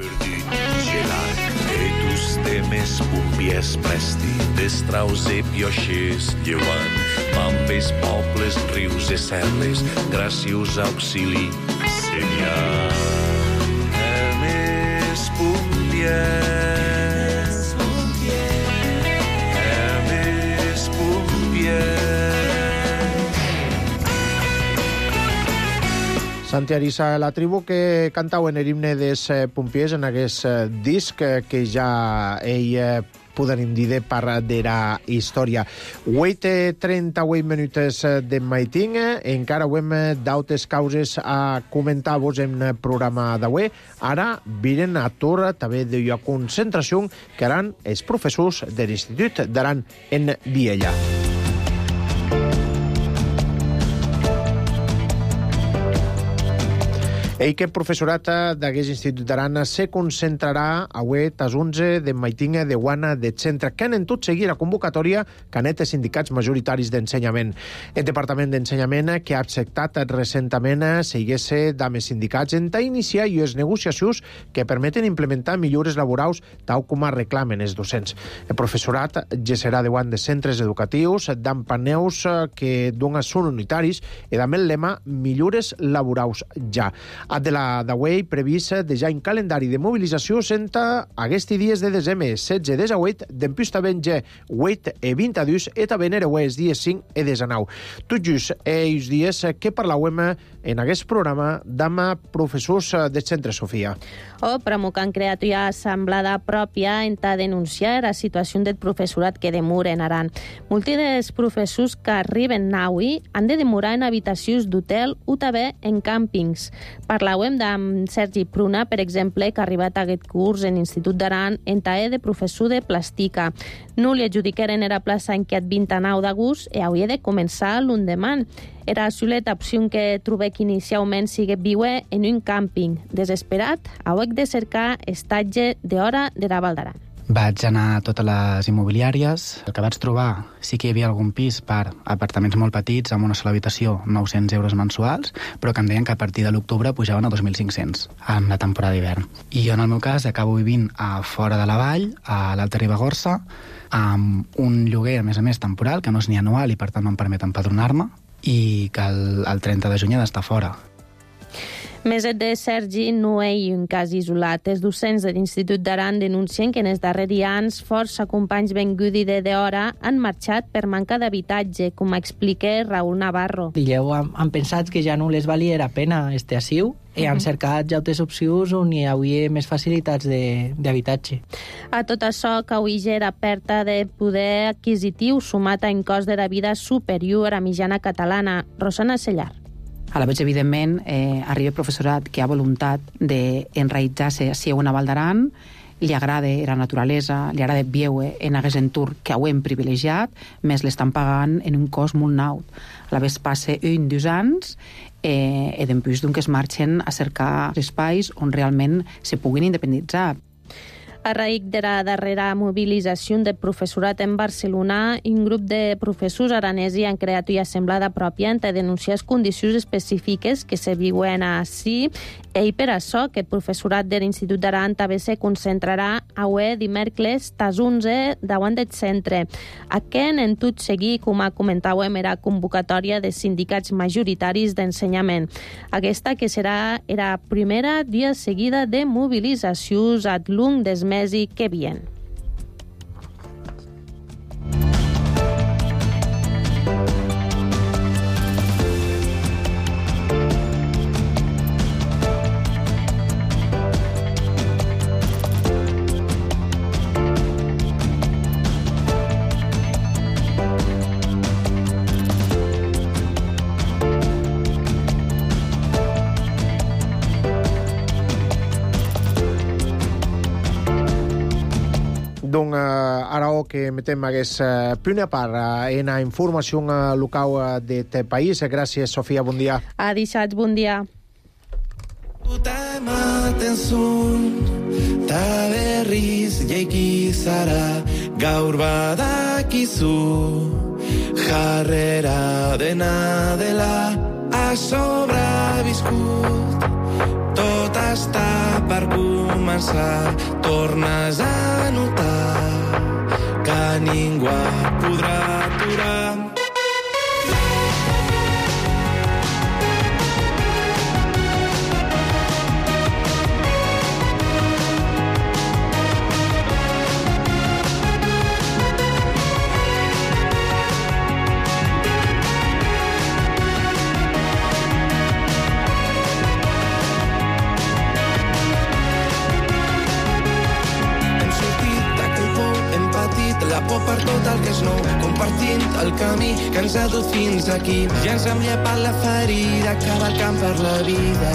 Tus temes pompiers presti, destraus i pioixers llevant, mambes, pobles, rius i serles, gràcies auxili, senyal. Més pompiers. Santi Arisa, la tribu que cantau en l'himne dels pompiers en aquest disc que ja ell podem dir de part de la història. vuit i trenta-vuit minuts de maiting, encara ho hem d'altres causes a comentar-vos en el programa d'avui. Ara viren a Tor també de la concentració que eran els professors de l'Institut d'Aran en Viella. Ell que el professorat d'aquest Institut d'Aran se concentrarà avui a onze de maitinga de Guana de centre, que han en tot seguir la convocatòria que han et sindicats majoritaris d'ensenyament. El Departament d'Ensenyament que ha acceptat recentment seguisse amb els sindicats en iniciar les negociacions que permeten implementar millores laborals tal com reclamen els docents. El professorat gesserà davant de centres educatius d'amp paneus que donen són unitaris i amb el lema millores laborals ja. De la d'avui previst de ja en calendari de mobilització senta aquests dies de desembre, setze i disset, d'empús també en vuit i vint-i-dos, i també en els dies cinc i dinou. Tot just els dies que parlàvem en aquest programa amb professors de centre, Sofia. O Pramuc han creat una assemblada pròpia en ta denunciar la situació del professorat que demora en Aran. Molts dels professors que arriben avui han de demorar en habitacions d'hotel o també en càmpings. Per Parlàvem amb Sergi Pruna, per exemple, que ha arribat a aquest curs en l'Institut d'Aran en tae de professor de plàstica. No li adjudiqueren era plaça en aquest vint-i-nou d'agost i hauria de començar l'endemà. Era la opció que trobé que inicialment sigui viure en un càmping. Desesperat, hauec de cercar estatge d'hora de la Val d'Aran. Vaig anar a totes les immobiliàries. El que vaig trobar, sí que hi havia algun pis per apartaments molt petits, amb una sola habitació, nou-cents euros mensuals, però que em deien que a partir de l'octubre pujaven a dos mil cinc-cents en la temporada d'hivern. I jo, en el meu cas, acabo vivint a fora de la vall, a l'Alta Ribagorça, amb un lloguer, a més a més, temporal, que no és ni anual i, per tant, no em permet empadronar-me, i que el, el trenta de juny ha d'estar fora. Meset de Sergi no és un cas isolat. Els docents de l'Institut d'Aran denuncien que en els darrers anys força companys venguts de d'hora han marxat per manca d'habitatge, com explica Raül Navarro. I llavors han, han pensat que ja no les valia la pena este assiu i han cercat ja altres opcions on hi havia més facilitats d'habitatge. A tot això, cauigera pèrdua de poder adquisitiu sumat a un cost de la vida superior a mitjana catalana. Rosana Sellar. A la vegada, evidentment, eh, arriba professorat que ha voluntat d'enraïtzar-se a una Val d'Aran, li agrada la naturalesa, li agrada viure en aquest entorn que ho hem privilegiat, més l'estan pagant en un cost molt naut. A la vegada passa un, dos anys, eh, i després que es marxen a cercar espais on realment se puguin independitzar. A raïc de la darrera mobilització de professorat en Barcelona, un grup de professors aranesi han creat una assemblada pròpia per denunciar les condicions específiques que se viuen així i per això que el professorat de l'Institut d'Aran també se concentrarà avui dimecres tas onze davant del centre. Aquest, en tot seguit, com a comentàvem, era convocatòria de sindicats majoritaris d'ensenyament. Aquesta que serà la primera dia seguida de mobilitzacions ad lung des mesi que vien. Donc, uh, ara o que metem aquesta uh, primera part uh, en la informació uh, local uh, d'aquest país. Gràcies, Sofia, bon dia. A dissabte, bon dia. Ematen zuen, ta berriz jaiki zara, gaur badakizu, jarrera dena dela, asobra bizkut, tot està per començar, tornes a notar que ningú podrà aturar. La por per tot el que és nou, compartint el camí que ens ha dut fins aquí. Ja ens hem llepat la ferida, cavalcant per la vida.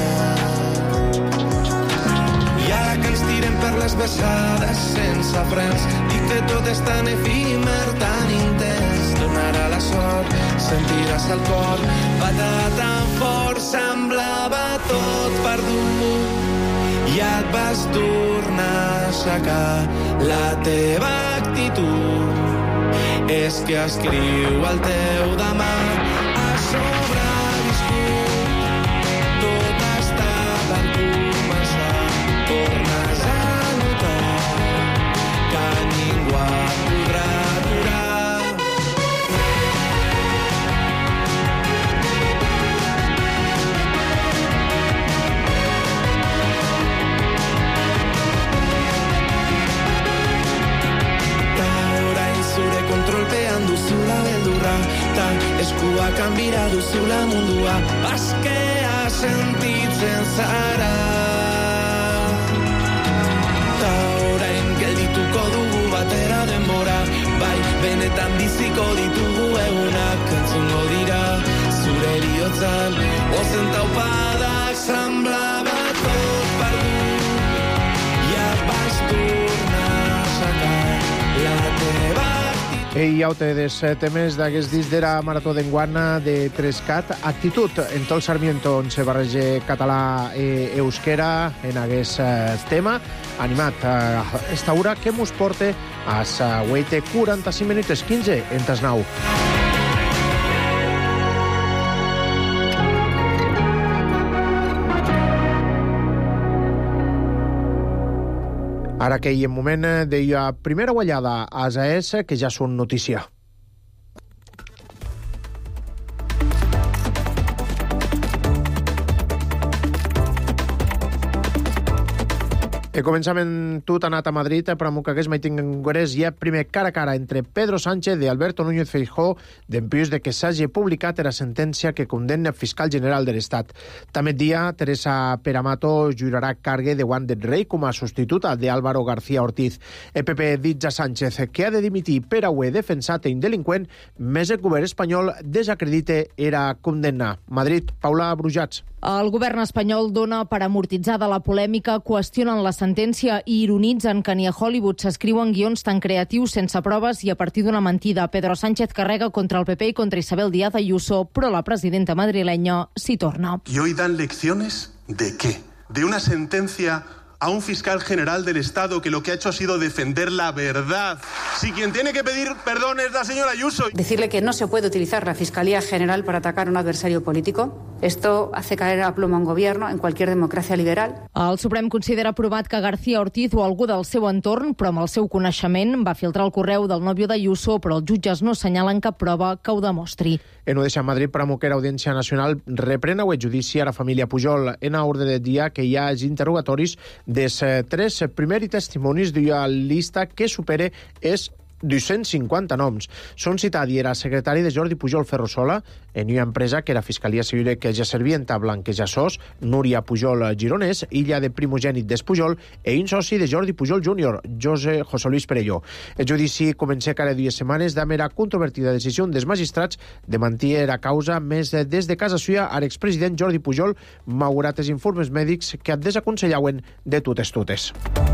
I ara que ens tirem per les vessades sense frens, dic que tot és tan efímer, tan intens. Donarà la sort, sentiràs el cor batar tan fort, semblava tot perdut. I et vas tornar a aixecar la teva actitud. És que escriu el teu demà a sobre viscut. Tot està per començar. Tornes a notar que ningú et podrà aturar. Kontrolpean duzula beldurra, ta eskua kanbira duzula mundua, baskea sentitzen zara. Ta orain geldituko dugu batera denbora, bai benetan biziko ditugu egunak, entzungo dira zure bihotzan, ozen taupadak semblava tot perdut. Ja vas tornar a aixecar la teva. Ei, ja ho té des temes d'aquest disc de la Marató d'enguana de Trescat. Actitud en tot el Sarmiento, on se barreja català i euskera en aquest tema. Animat a esta hora que mos porte a sa hueite quaranta-cinc minuts quinze en Tasnau. Ara que hi ha un moment de la primera guanyada a A S, que ja són notícia. E començam en tot anat a Madrid, però amb que aquest meeting en Gores hi ha primer cara a cara entre Pedro Sánchez i Alberto Núñez Feijóo dempués de que s'hagi publicat la sentència que condemna el fiscal general de l'Estat. També dia, Teresa Peramato jurarà càrrega de Juan del Rey com a substituta de Álvaro García Ortiz. El P P dit a Sánchez que ha de dimitir per haver defensat un delinqüent, més el govern espanyol desacredita era condemna. Madrid, Paula Brujats. El govern espanyol dona per amortitzada la polèmica, qüestionen la sentència i ironitzen que ni a Hollywood s'escriuen guions tan creatius sense proves i a partir d'una mentida. Pedro Sánchez carrega contra el P P i contra Isabel Díaz Ayuso, però la presidenta madrileña s'hi torna. ¿Y hoy dan lecciones de qué? ¿De una sentencia a un fiscal general del Estado que lo que ha hecho ha sido defender la verdad? Si quien tiene que pedir perdón es la señora Ayuso. Decirle que no se puede utilizar la Fiscalía General para atacar a un adversario político. Esto hace caer a plomo a un gobierno en cualquier democracia liberal. El Suprem considera provat que García Ortiz o algú del seu entorn, però amb el seu coneixement, va filtrar el correu del nòvio d'Ayuso, però els jutges no assenyalen cap prova que ho demostri. En ho deixa Madrid, per a Moquera Audiència Nacional reprena el judici a la família Pujol. En ordre de dia que hi ha els interrogatoris dels tres primers testimonis d'una llista que supera és dos-cents cinquanta noms. Són citats i era secretari de Jordi Pujol Ferrusola en una empresa que era Fiscalia Civil que ja servien a blanquejar sos, Núria Pujol Gironès, illa de primogènit des Pujol, i un soci de Jordi Pujol júnior, José José Luis Perelló. El judici comença cada dues setmanes d'amera la controvertida decisió dels magistrats de mantenir a causa més des de casa suya a l'expresident Jordi Pujol, malgrat els informes mèdics que desaconsellaven de totes totes.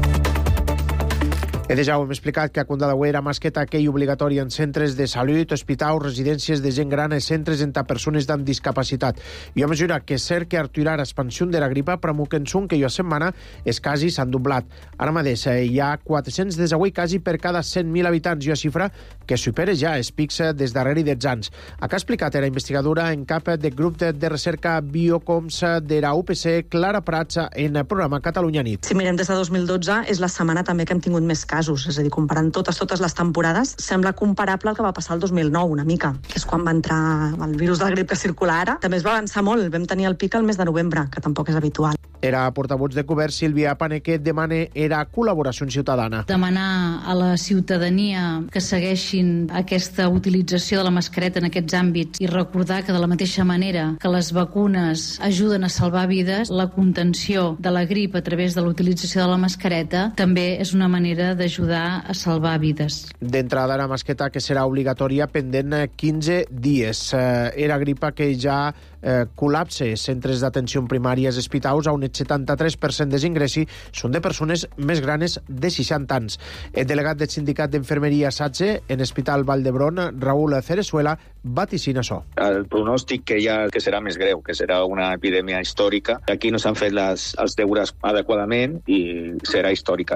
E ja ho hem explicat que a Condadauer era masqueta que hi obligatòria en centres de salut, hospitals, residències de gent gran i centres entre persones amb discapacitat. I a mesura que cerca aturar l'expansió de la gripa, promoquensun que jo a setmana els casos s'han doblat. Ara mateix hi ha quatre-cents desavuit casos per cada cent mil habitants i una xifra que supera ja els pics des darrere dels anys. Acá ha explicat era investigadora en cap del grup de, de recerca Biocoms de la U P C, Clara Prats, en el programa Catalunya Nit. Si mirem des de dos mil dotze, és la setmana també que hem tingut més casos. És a dir, comparant totes totes les temporades, sembla comparable al que va passar el dos mil nou, una mica, que és quan va entrar el virus de la grip que circula ara. També es va avançar molt, vam tenir el pic el mes de novembre, que tampoc és habitual. Era portavoz de govern Sílvia Paneque demana era col·laboració ciutadana. Demanar a la ciutadania que segueixin aquesta utilització de la mascareta en aquests àmbits i recordar que de la mateixa manera que les vacunes ajuden a salvar vides, la contenció de la grip a través de la utilització de la mascareta també és una manera d'ajudar a salvar vides. D'entrada, la mascareta que serà obligatòria pendent quinze dies. Era gripa que ja eh, col·lapse centres d'atenció primària i hospitals, on el setanta-tres per cent dels ingressos són de persones més granes de seixanta anys. El delegat del sindicat d'Infermeria SATSE en l'Hospital Vall d'Hebron, Raúl Cerezuela, vaticina això. El pronòstic que hi ha que serà més greu, que serà una epidèmia històrica. Aquí no s'han fet les, els deures adequadament i serà històrica.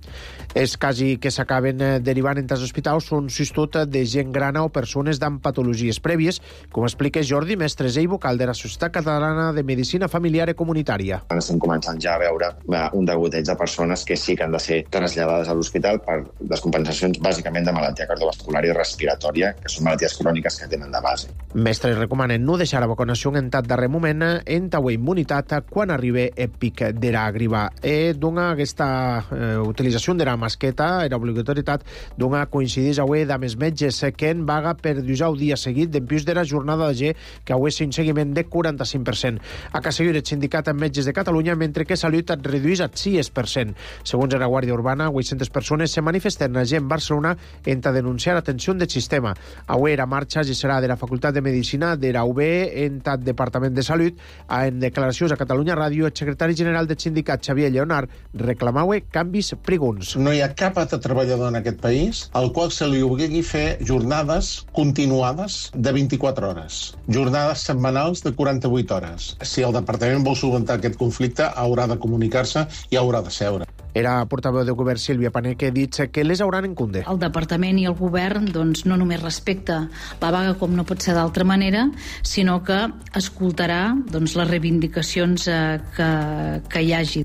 Els casos que s'acaben derivant entre els hospitals són substitut de gent grana o persones amb patologies prèvies, com explica Jordi Mestres, i vocal de la Societat Catalana de Medicina Familiar i Comunitària. Estem començant ja a veure un degoteig de persones que sí que han de ser traslladades a l'hospital per descompensacions bàsicament de malaltia cardiovascular i respiratòria, que són malalties cròniques que tenen de base. Mestres recomanen no deixar la vacunació en tant darrer moment en tauer immunitat quan arribi el pic de la gripa. E dona aquesta eh, utilització de la masqueta, era obligatorietat d'una coincidís avui amb els metges que en vaga per dijous dia seguit d'empius de la jornada de G, que avui és un seguiment de quaranta-cinc per cent. A Castelló el sindicat amb metges de Catalunya, mentre que Salut et reduís al sis per cent. Segons la Guàrdia Urbana, vuit-centes persones se manifesten allí en Barcelona en a denunciar la tensió del sistema. Avui la marxa ja serà de la Facultat de Medicina de la U B en el Departament de Salut. En declaracions a Catalunya Ràdio, el secretari general del sindicat, Xavier Lleonard, reclamava canvis priguns. No hi ha cap altre treballador en aquest país al qual se li obligui fer jornades continuades de vint-i-quatre hores, jornades setmanals de quaranta-vuit hores. Si el departament vol solventar aquest conflicte, haurà de comunicar-se i haurà de seure. Era portaveu del govern Sílvia Pané, que ha dit que les hauran en compte. El departament i el govern doncs, no només respecta la vaga com no pot ser d'altra manera, sinó que escoltarà doncs, les reivindicacions eh, que, que hi hagi.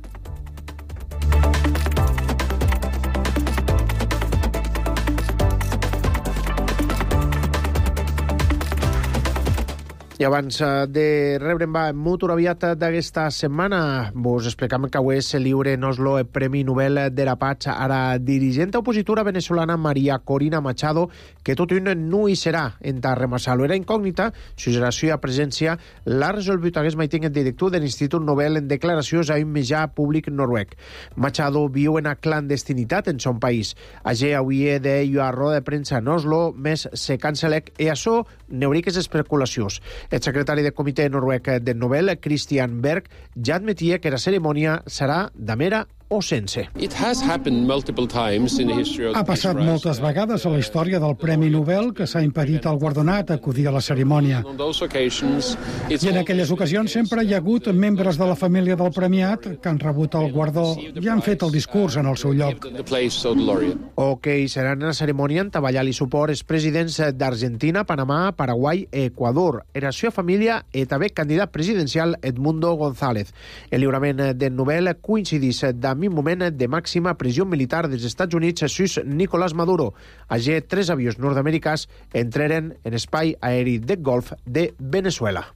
I abans de rebre en Motor Aviat d'aquesta setmana, vos explicam que avui se lliure en Oslo el Premi Nobel de la Paz a la dirigent opositora venezolana María Corina Machado, que tot un no hi serà en ta remassar-lo. Era incògnita, sugeració a presència, l'ha resolgut aquest matí el director de l'Institut Nobel en declaracions a un mitjà públic noruec. Machado viu en a clandestinitat en son país. Allí avui d'ell a roda de premsa en Oslo, més se cancelec i això neuriques especulacions. El secretari del comitè noruec del Nobel, Christian Berg, ja admetia que la cerimònia serà d'amera o sense. Ha passat moltes vegades a la història del Premi Nobel que s'ha impedit al guardonat acudir a la cerimònia. I en aquelles ocasions sempre hi ha hagut membres de la família del premiat que han rebut el guardó i han fet el discurs en el seu lloc. O que hi seran en la cerimònia en taballar-li suport els presidents d'Argentina, Panamà, Paraguai i Equador. Era la seva família i també candidat presidencial Edmundo González. El lliurament del Nobel coincidís de un moment de màxima pressió militar dels Estats Units sus Nicolás Maduro. Allí, tres avions nord-americans entraren en espai aeri del Golf de Venezuela.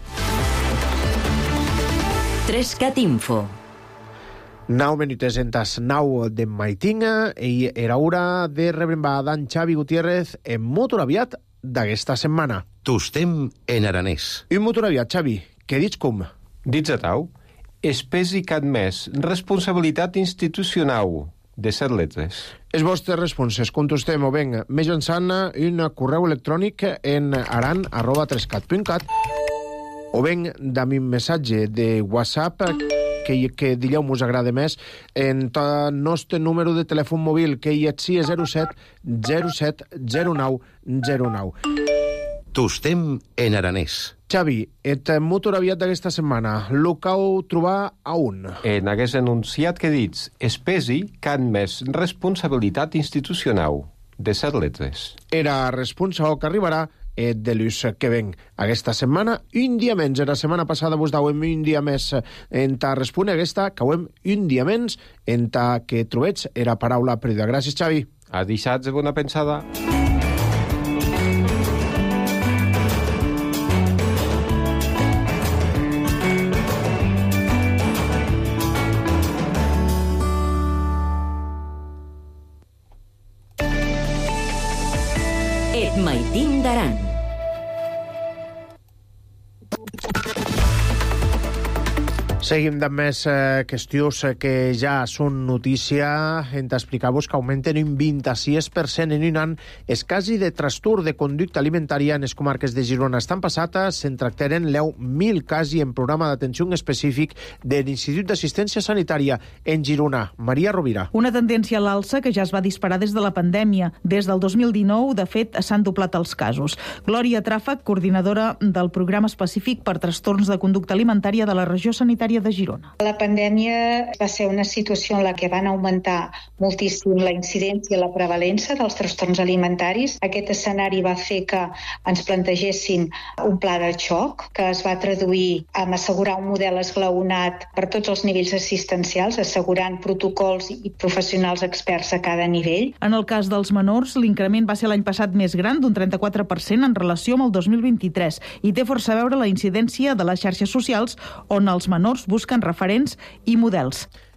Trescat Info. Nou minuts en tas nou de maitinga i era hora de rebre d'en Xavi Gutiérrez en Motor Aviat d'aquesta setmana. Tostem en aranès. Un Motor Aviat, Xavi, què dits com? Dits a tau? Espesi que admès responsabilitat institucional de set lletres. Els vostres responses, contestem-ho ben mitjançant un correu electrònic en aran arroba trescat punt cat o ben amb un missatge de WhatsApp que, que dileu mos agrada més en el nostre número de telèfon mòbil, que hi és zero set zero set zero nou zero nou. Tostem en aranès. Xavi, et Motor Aviat d'aquesta setmana, lo cau trobar a un? En aquest enunciat que dits, espesi que han més responsabilitat institucional de set lletres. Era responsable que arribarà et de l'ús que ven aquesta setmana, un dia menys. La setmana passada vos dauem un dia més en ta respon aquesta, cauem un dia menys en ta que trobets era paraula perduda. Gràcies, Xavi. A deixats de bona pensada. Et maitin d'Aran. Seguim amb més eh, qüestions que ja són notícia. Hem d'explicar-vos que augmenten un vint-i-sis per cent en un any els casos de trastorn de conducta alimentària en les comarques de Girona. Estan passats, se'n tractaren deu mil casos en programa d'atenció específic de l'Institut d'Assistència Sanitària en Girona. Maria Rovira. Una tendència a l'alça que ja es va disparar des de la pandèmia. Des del dos mil dinou, de fet, s'han doblat els casos. Glòria Tràfec, coordinadora del programa específic per trastorns de conducta alimentària de la regió sanitària de Girona. La pandèmia va ser una situació en la que van augmentar moltíssim la incidència i la prevalença dels trastorns alimentaris. Aquest escenari va fer que ens plantegéssim un pla de xoc que es va traduir en assegurar un model esglaonat per tots els nivells assistencials, assegurant protocols i professionals experts a cada nivell. En el cas dels menors, l'increment va ser l'any passat més gran, d'un trenta-quatre per cent en relació amb el dos mil vint-i-tres, i té força a veure la incidència de les xarxes socials on els menors busquen referents i models.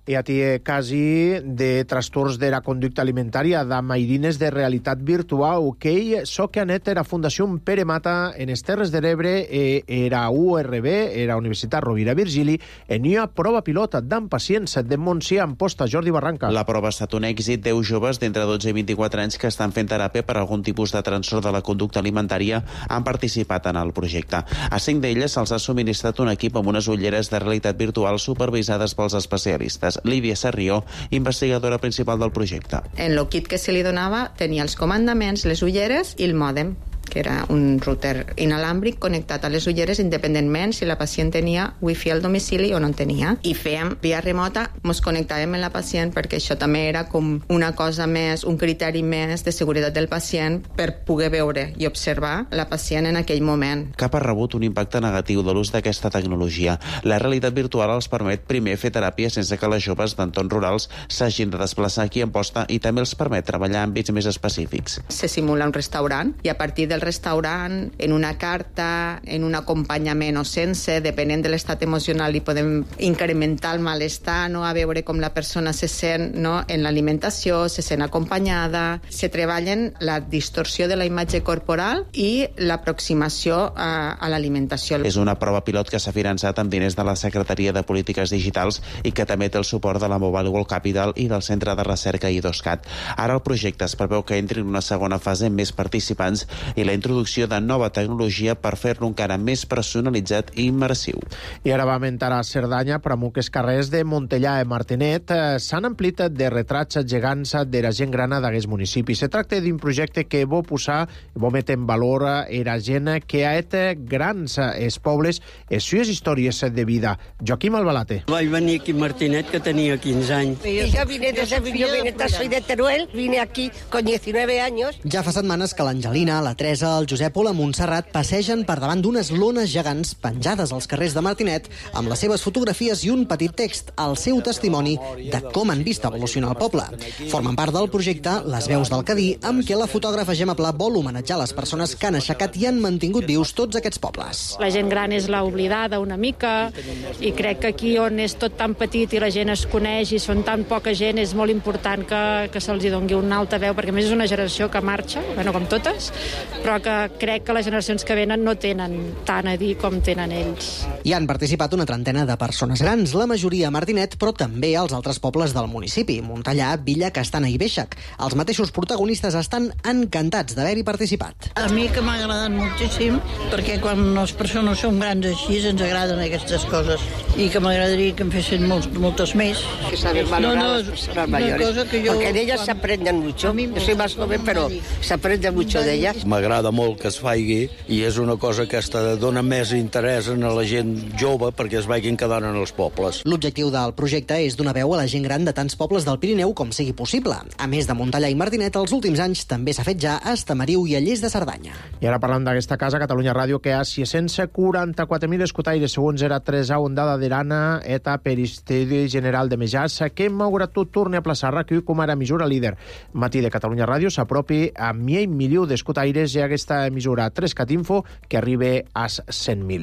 hi ha quasi de trastorns de la conducta alimentària, de mairines de realitat virtual, que so que anet era Fundació Pere Mata en les Terres de l'Ebre, eh, era U R B, era Universitat Rovira Virgili, en hi ha prova pilota d'en pacients de Montsià en posta. Jordi Barranca. La prova ha estat un èxit. deu joves d'entre dotze i vint-i-quatre anys que estan fent teràpia per algun tipus de trastorn de la conducta alimentària han participat en el projecte. A cinc d'elles se'ls ha subministrat un equip amb unes ulleres de realitat virtual supervisades pels especialistes. Lídia Sarrió, investigadora principal del projecte. En el kit que se li donava tenia els comandaments, les ulleres i el mòdem, que era un router inalàmbric connectat a les ulleres independentment si la pacient tenia wifi al domicili o no en tenia. I fèiem via remota, ens connectàvem amb la pacient perquè això també era com una cosa més, un criteri més de seguretat del pacient per poder veure i observar la pacient en aquell moment. Cap ha rebut un impacte negatiu de l'ús d'aquesta tecnologia. La realitat virtual els permet primer fer teràpia sense que les joves d'entorns rurals s'hagin de desplaçar aquí en posta i també els permet treballar en àmbits més específics. Se simula un restaurant i a partir del restaurant, en una carta, en un acompanyament o sense, depenent de l'estat emocional, i podem incrementar el malestar, no? A veure com la persona se sent, no? En l'alimentació, se sent acompanyada. Se treballen la distorsió de la imatge corporal i l'aproximació a, a l'alimentació. És una prova pilot que s'ha finançat amb diners de la Secretaria de Polítiques Digitals i que també té el suport de la Mobile World Capital i del Centre de Recerca IDOSCAT. Ara el projecte es preveu que entri en una segona fase amb més participants i la introducció de nova tecnologia per fer-lo encara més personalitzat i immersiu. I ara vam entrar a Cerdanya, per amunt els carrers de Montellà i Martinet s'han amplit de retrats gegants de la gent grana d'aquest municipi. Se tracta d'un projecte que vol posar, vol metre en valor la gent que ha et grans els pobles, les sues històries de vida. Joaquim Albalate. Vaig venir aquí a Martinet, que tenia quinze anys. Y yo vine de Sevilla, soy de Teruel, vine aquí con diecinueve años. Ja fa setmanes que l'Angelina, la Teresa, el Josep o la Montserrat passegen per davant d'unes lones gegants penjades als carrers de Martinet amb les seves fotografies i un petit text, el seu testimoni de com han vist evolucionar el poble. Formen part del projecte Les veus del Cadí, amb què la fotògrafa Gemma Pla vol homenatjar les persones que han aixecat i han mantingut vius tots aquests pobles. La gent gran és la oblidada una mica i crec que aquí on és tot tan petit i la gent es coneix i són tan poca gent, és molt important que, que se'ls doni una alta veu, perquè a més és una generació que marxa, bueno, com totes, però que crec que les generacions que venen no tenen tant a dir com tenen ells. Hi han participat una trentena de persones grans, la majoria a Martinet, però també als altres pobles del municipi, Montellà, Villa, Castana i Béxac. Els mateixos protagonistes estan encantats d'haver-hi participat. A mi que m'ha agradat moltíssim, perquè quan les persones som grans així ens agraden aquestes coses i que m'agradaria que en fessin molts, moltes més. Que saben valorar no, no, les persones mayores, yo, porque de ellas se aprenden mucho. Yo soy más joven, pero se aprende mucho de ellas. M'agrada molt que es faci i és una cosa que aquesta dona més interès en la gent jove perquè es vagin quedant en els pobles. L'objectiu del projecte és donar veu a la gent gran de tants pobles del Pirineu com sigui possible. A més de Montellà i Martinet, els últims anys també s'ha fet ja a Estamariu i a Lles de Cerdanya. I ara parlant d'aquesta casa, Catalunya Ràdio, que hi ha sis-cents quaranta-quatre mil escutaires, segons era tres a ondada d'Irana, eta per Estudi General de Mejàs, que malgrat tot torna a plaçar Raquiu com ara mesura líder. Matí de Catalunya Ràdio s'apropi a mig milió d'escutaires i aquesta mesura tres cat info que arriba a cent mil.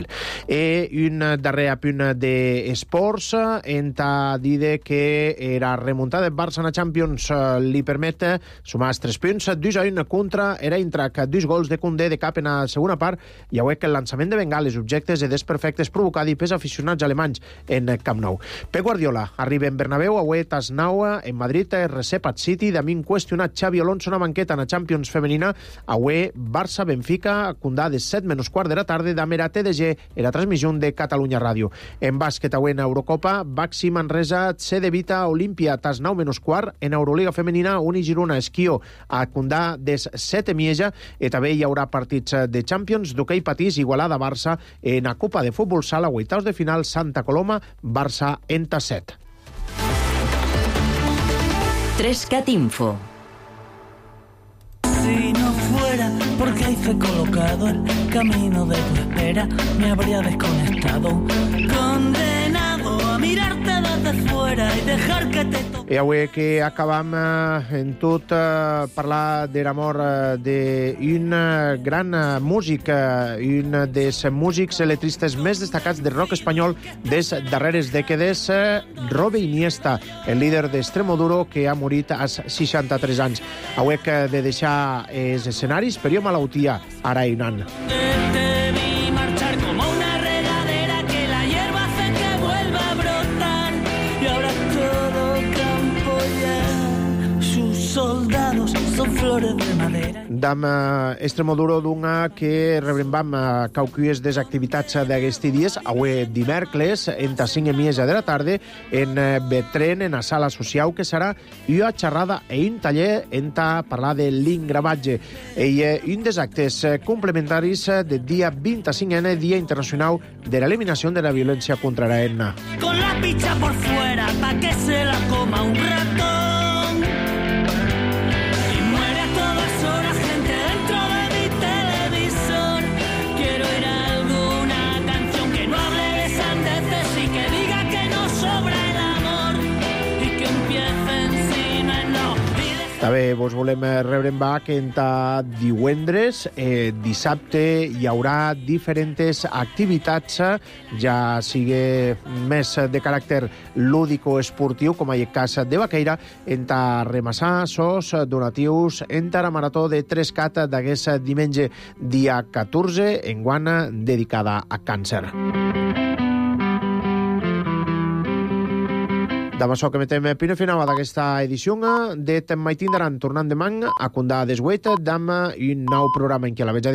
I un darrer apunt d'esports, en ta dir que la remuntada de Barça a Champions li permet sumar els tres punts, dos a un contra era Eintracht, dos gols de Koundé de cap en la segona part, i avui que el lançament de bengales, objectes i desperfectes provocat i pels aficionats alemanys en Camp Nou. Pep Guardiola arriba en Bernabéu, avui Tasnau en Madrid, recep at City, damin qüestionat Xavi Alonso una banqueta en la Champions femenina, avui Barça-Benfica, condà de set menys quart de la tarda, d'Amera T D G, en la transmissió de Catalunya Ràdio. En bàsquet, avui en Eurocopa, Baxi Manresa, C de Vita, Olímpia, Tasnau menys quart, en Euroliga femenina, Uni Girona, Esquio, a condà des set Mieja, i també hi haurà partits de Champions, d'hoquei patís, Igualada, Barça, en la Copa de Futbol Sala, vuitaus de final, Santa Coloma, Barça, en Tasset. tres cat info. Si no fuera porque hice colocado el camino de tu espera, me habría desconectado, condenado miedo a mirarte desde fuera y dejar que te toque. I avui que acabam eh, en tot eh, parlar de la mort eh, d'un eh, gran eh, músic, eh, un dels músics letristes més destacats del rock espanyol des darreres dècades, eh, Robe Iniesta, el líder d'Extremoduro, que ha morit als seixanta-tres anys. Avui que de deixar els escenaris per malaltia, ara i un any. Te vi marchar como una regadera que la hierba hace que vuelva a brotar y ahora todo campo ya sus soldados son flores de madera. Dam eh, Extremoduro d'una que rebrembam eh, caucuies des activitats d'aquests dies, avui dimèrcles, entre cinc i mitja de la tarda, en eh, Betren, en la sala social, que serà una xerrada i un taller en ta parlar de l'ingravatge. I eh, un dels actes eh, complementaris del dia vint-i-cinquè, Dia Internacional de l'Eliminació de la Violència contra la Dona. Con la picha por fuera pa' que se la coma un ratón y muere a todas horas gente dentro de mi televisor. Quiero oír alguna canción que no hable de sandeces y que diga que no sobra el amor y que empiecen si no es no. També vos volem rebre en va que entre divendres, eh, dissabte, hi haurà diferents activitats, ja sigui més de caràcter lúdic o esportiu, com a cas de Baqueira, entre remassar sos donatius entre la marató de tres cat d'aquest diumenge dia catorze, enguana dedicada a càncer. Damb això que metem pino final d'aquesta edició de Mai Tindaran, tornant demà a condar desguet, damb un nou programa en què la veig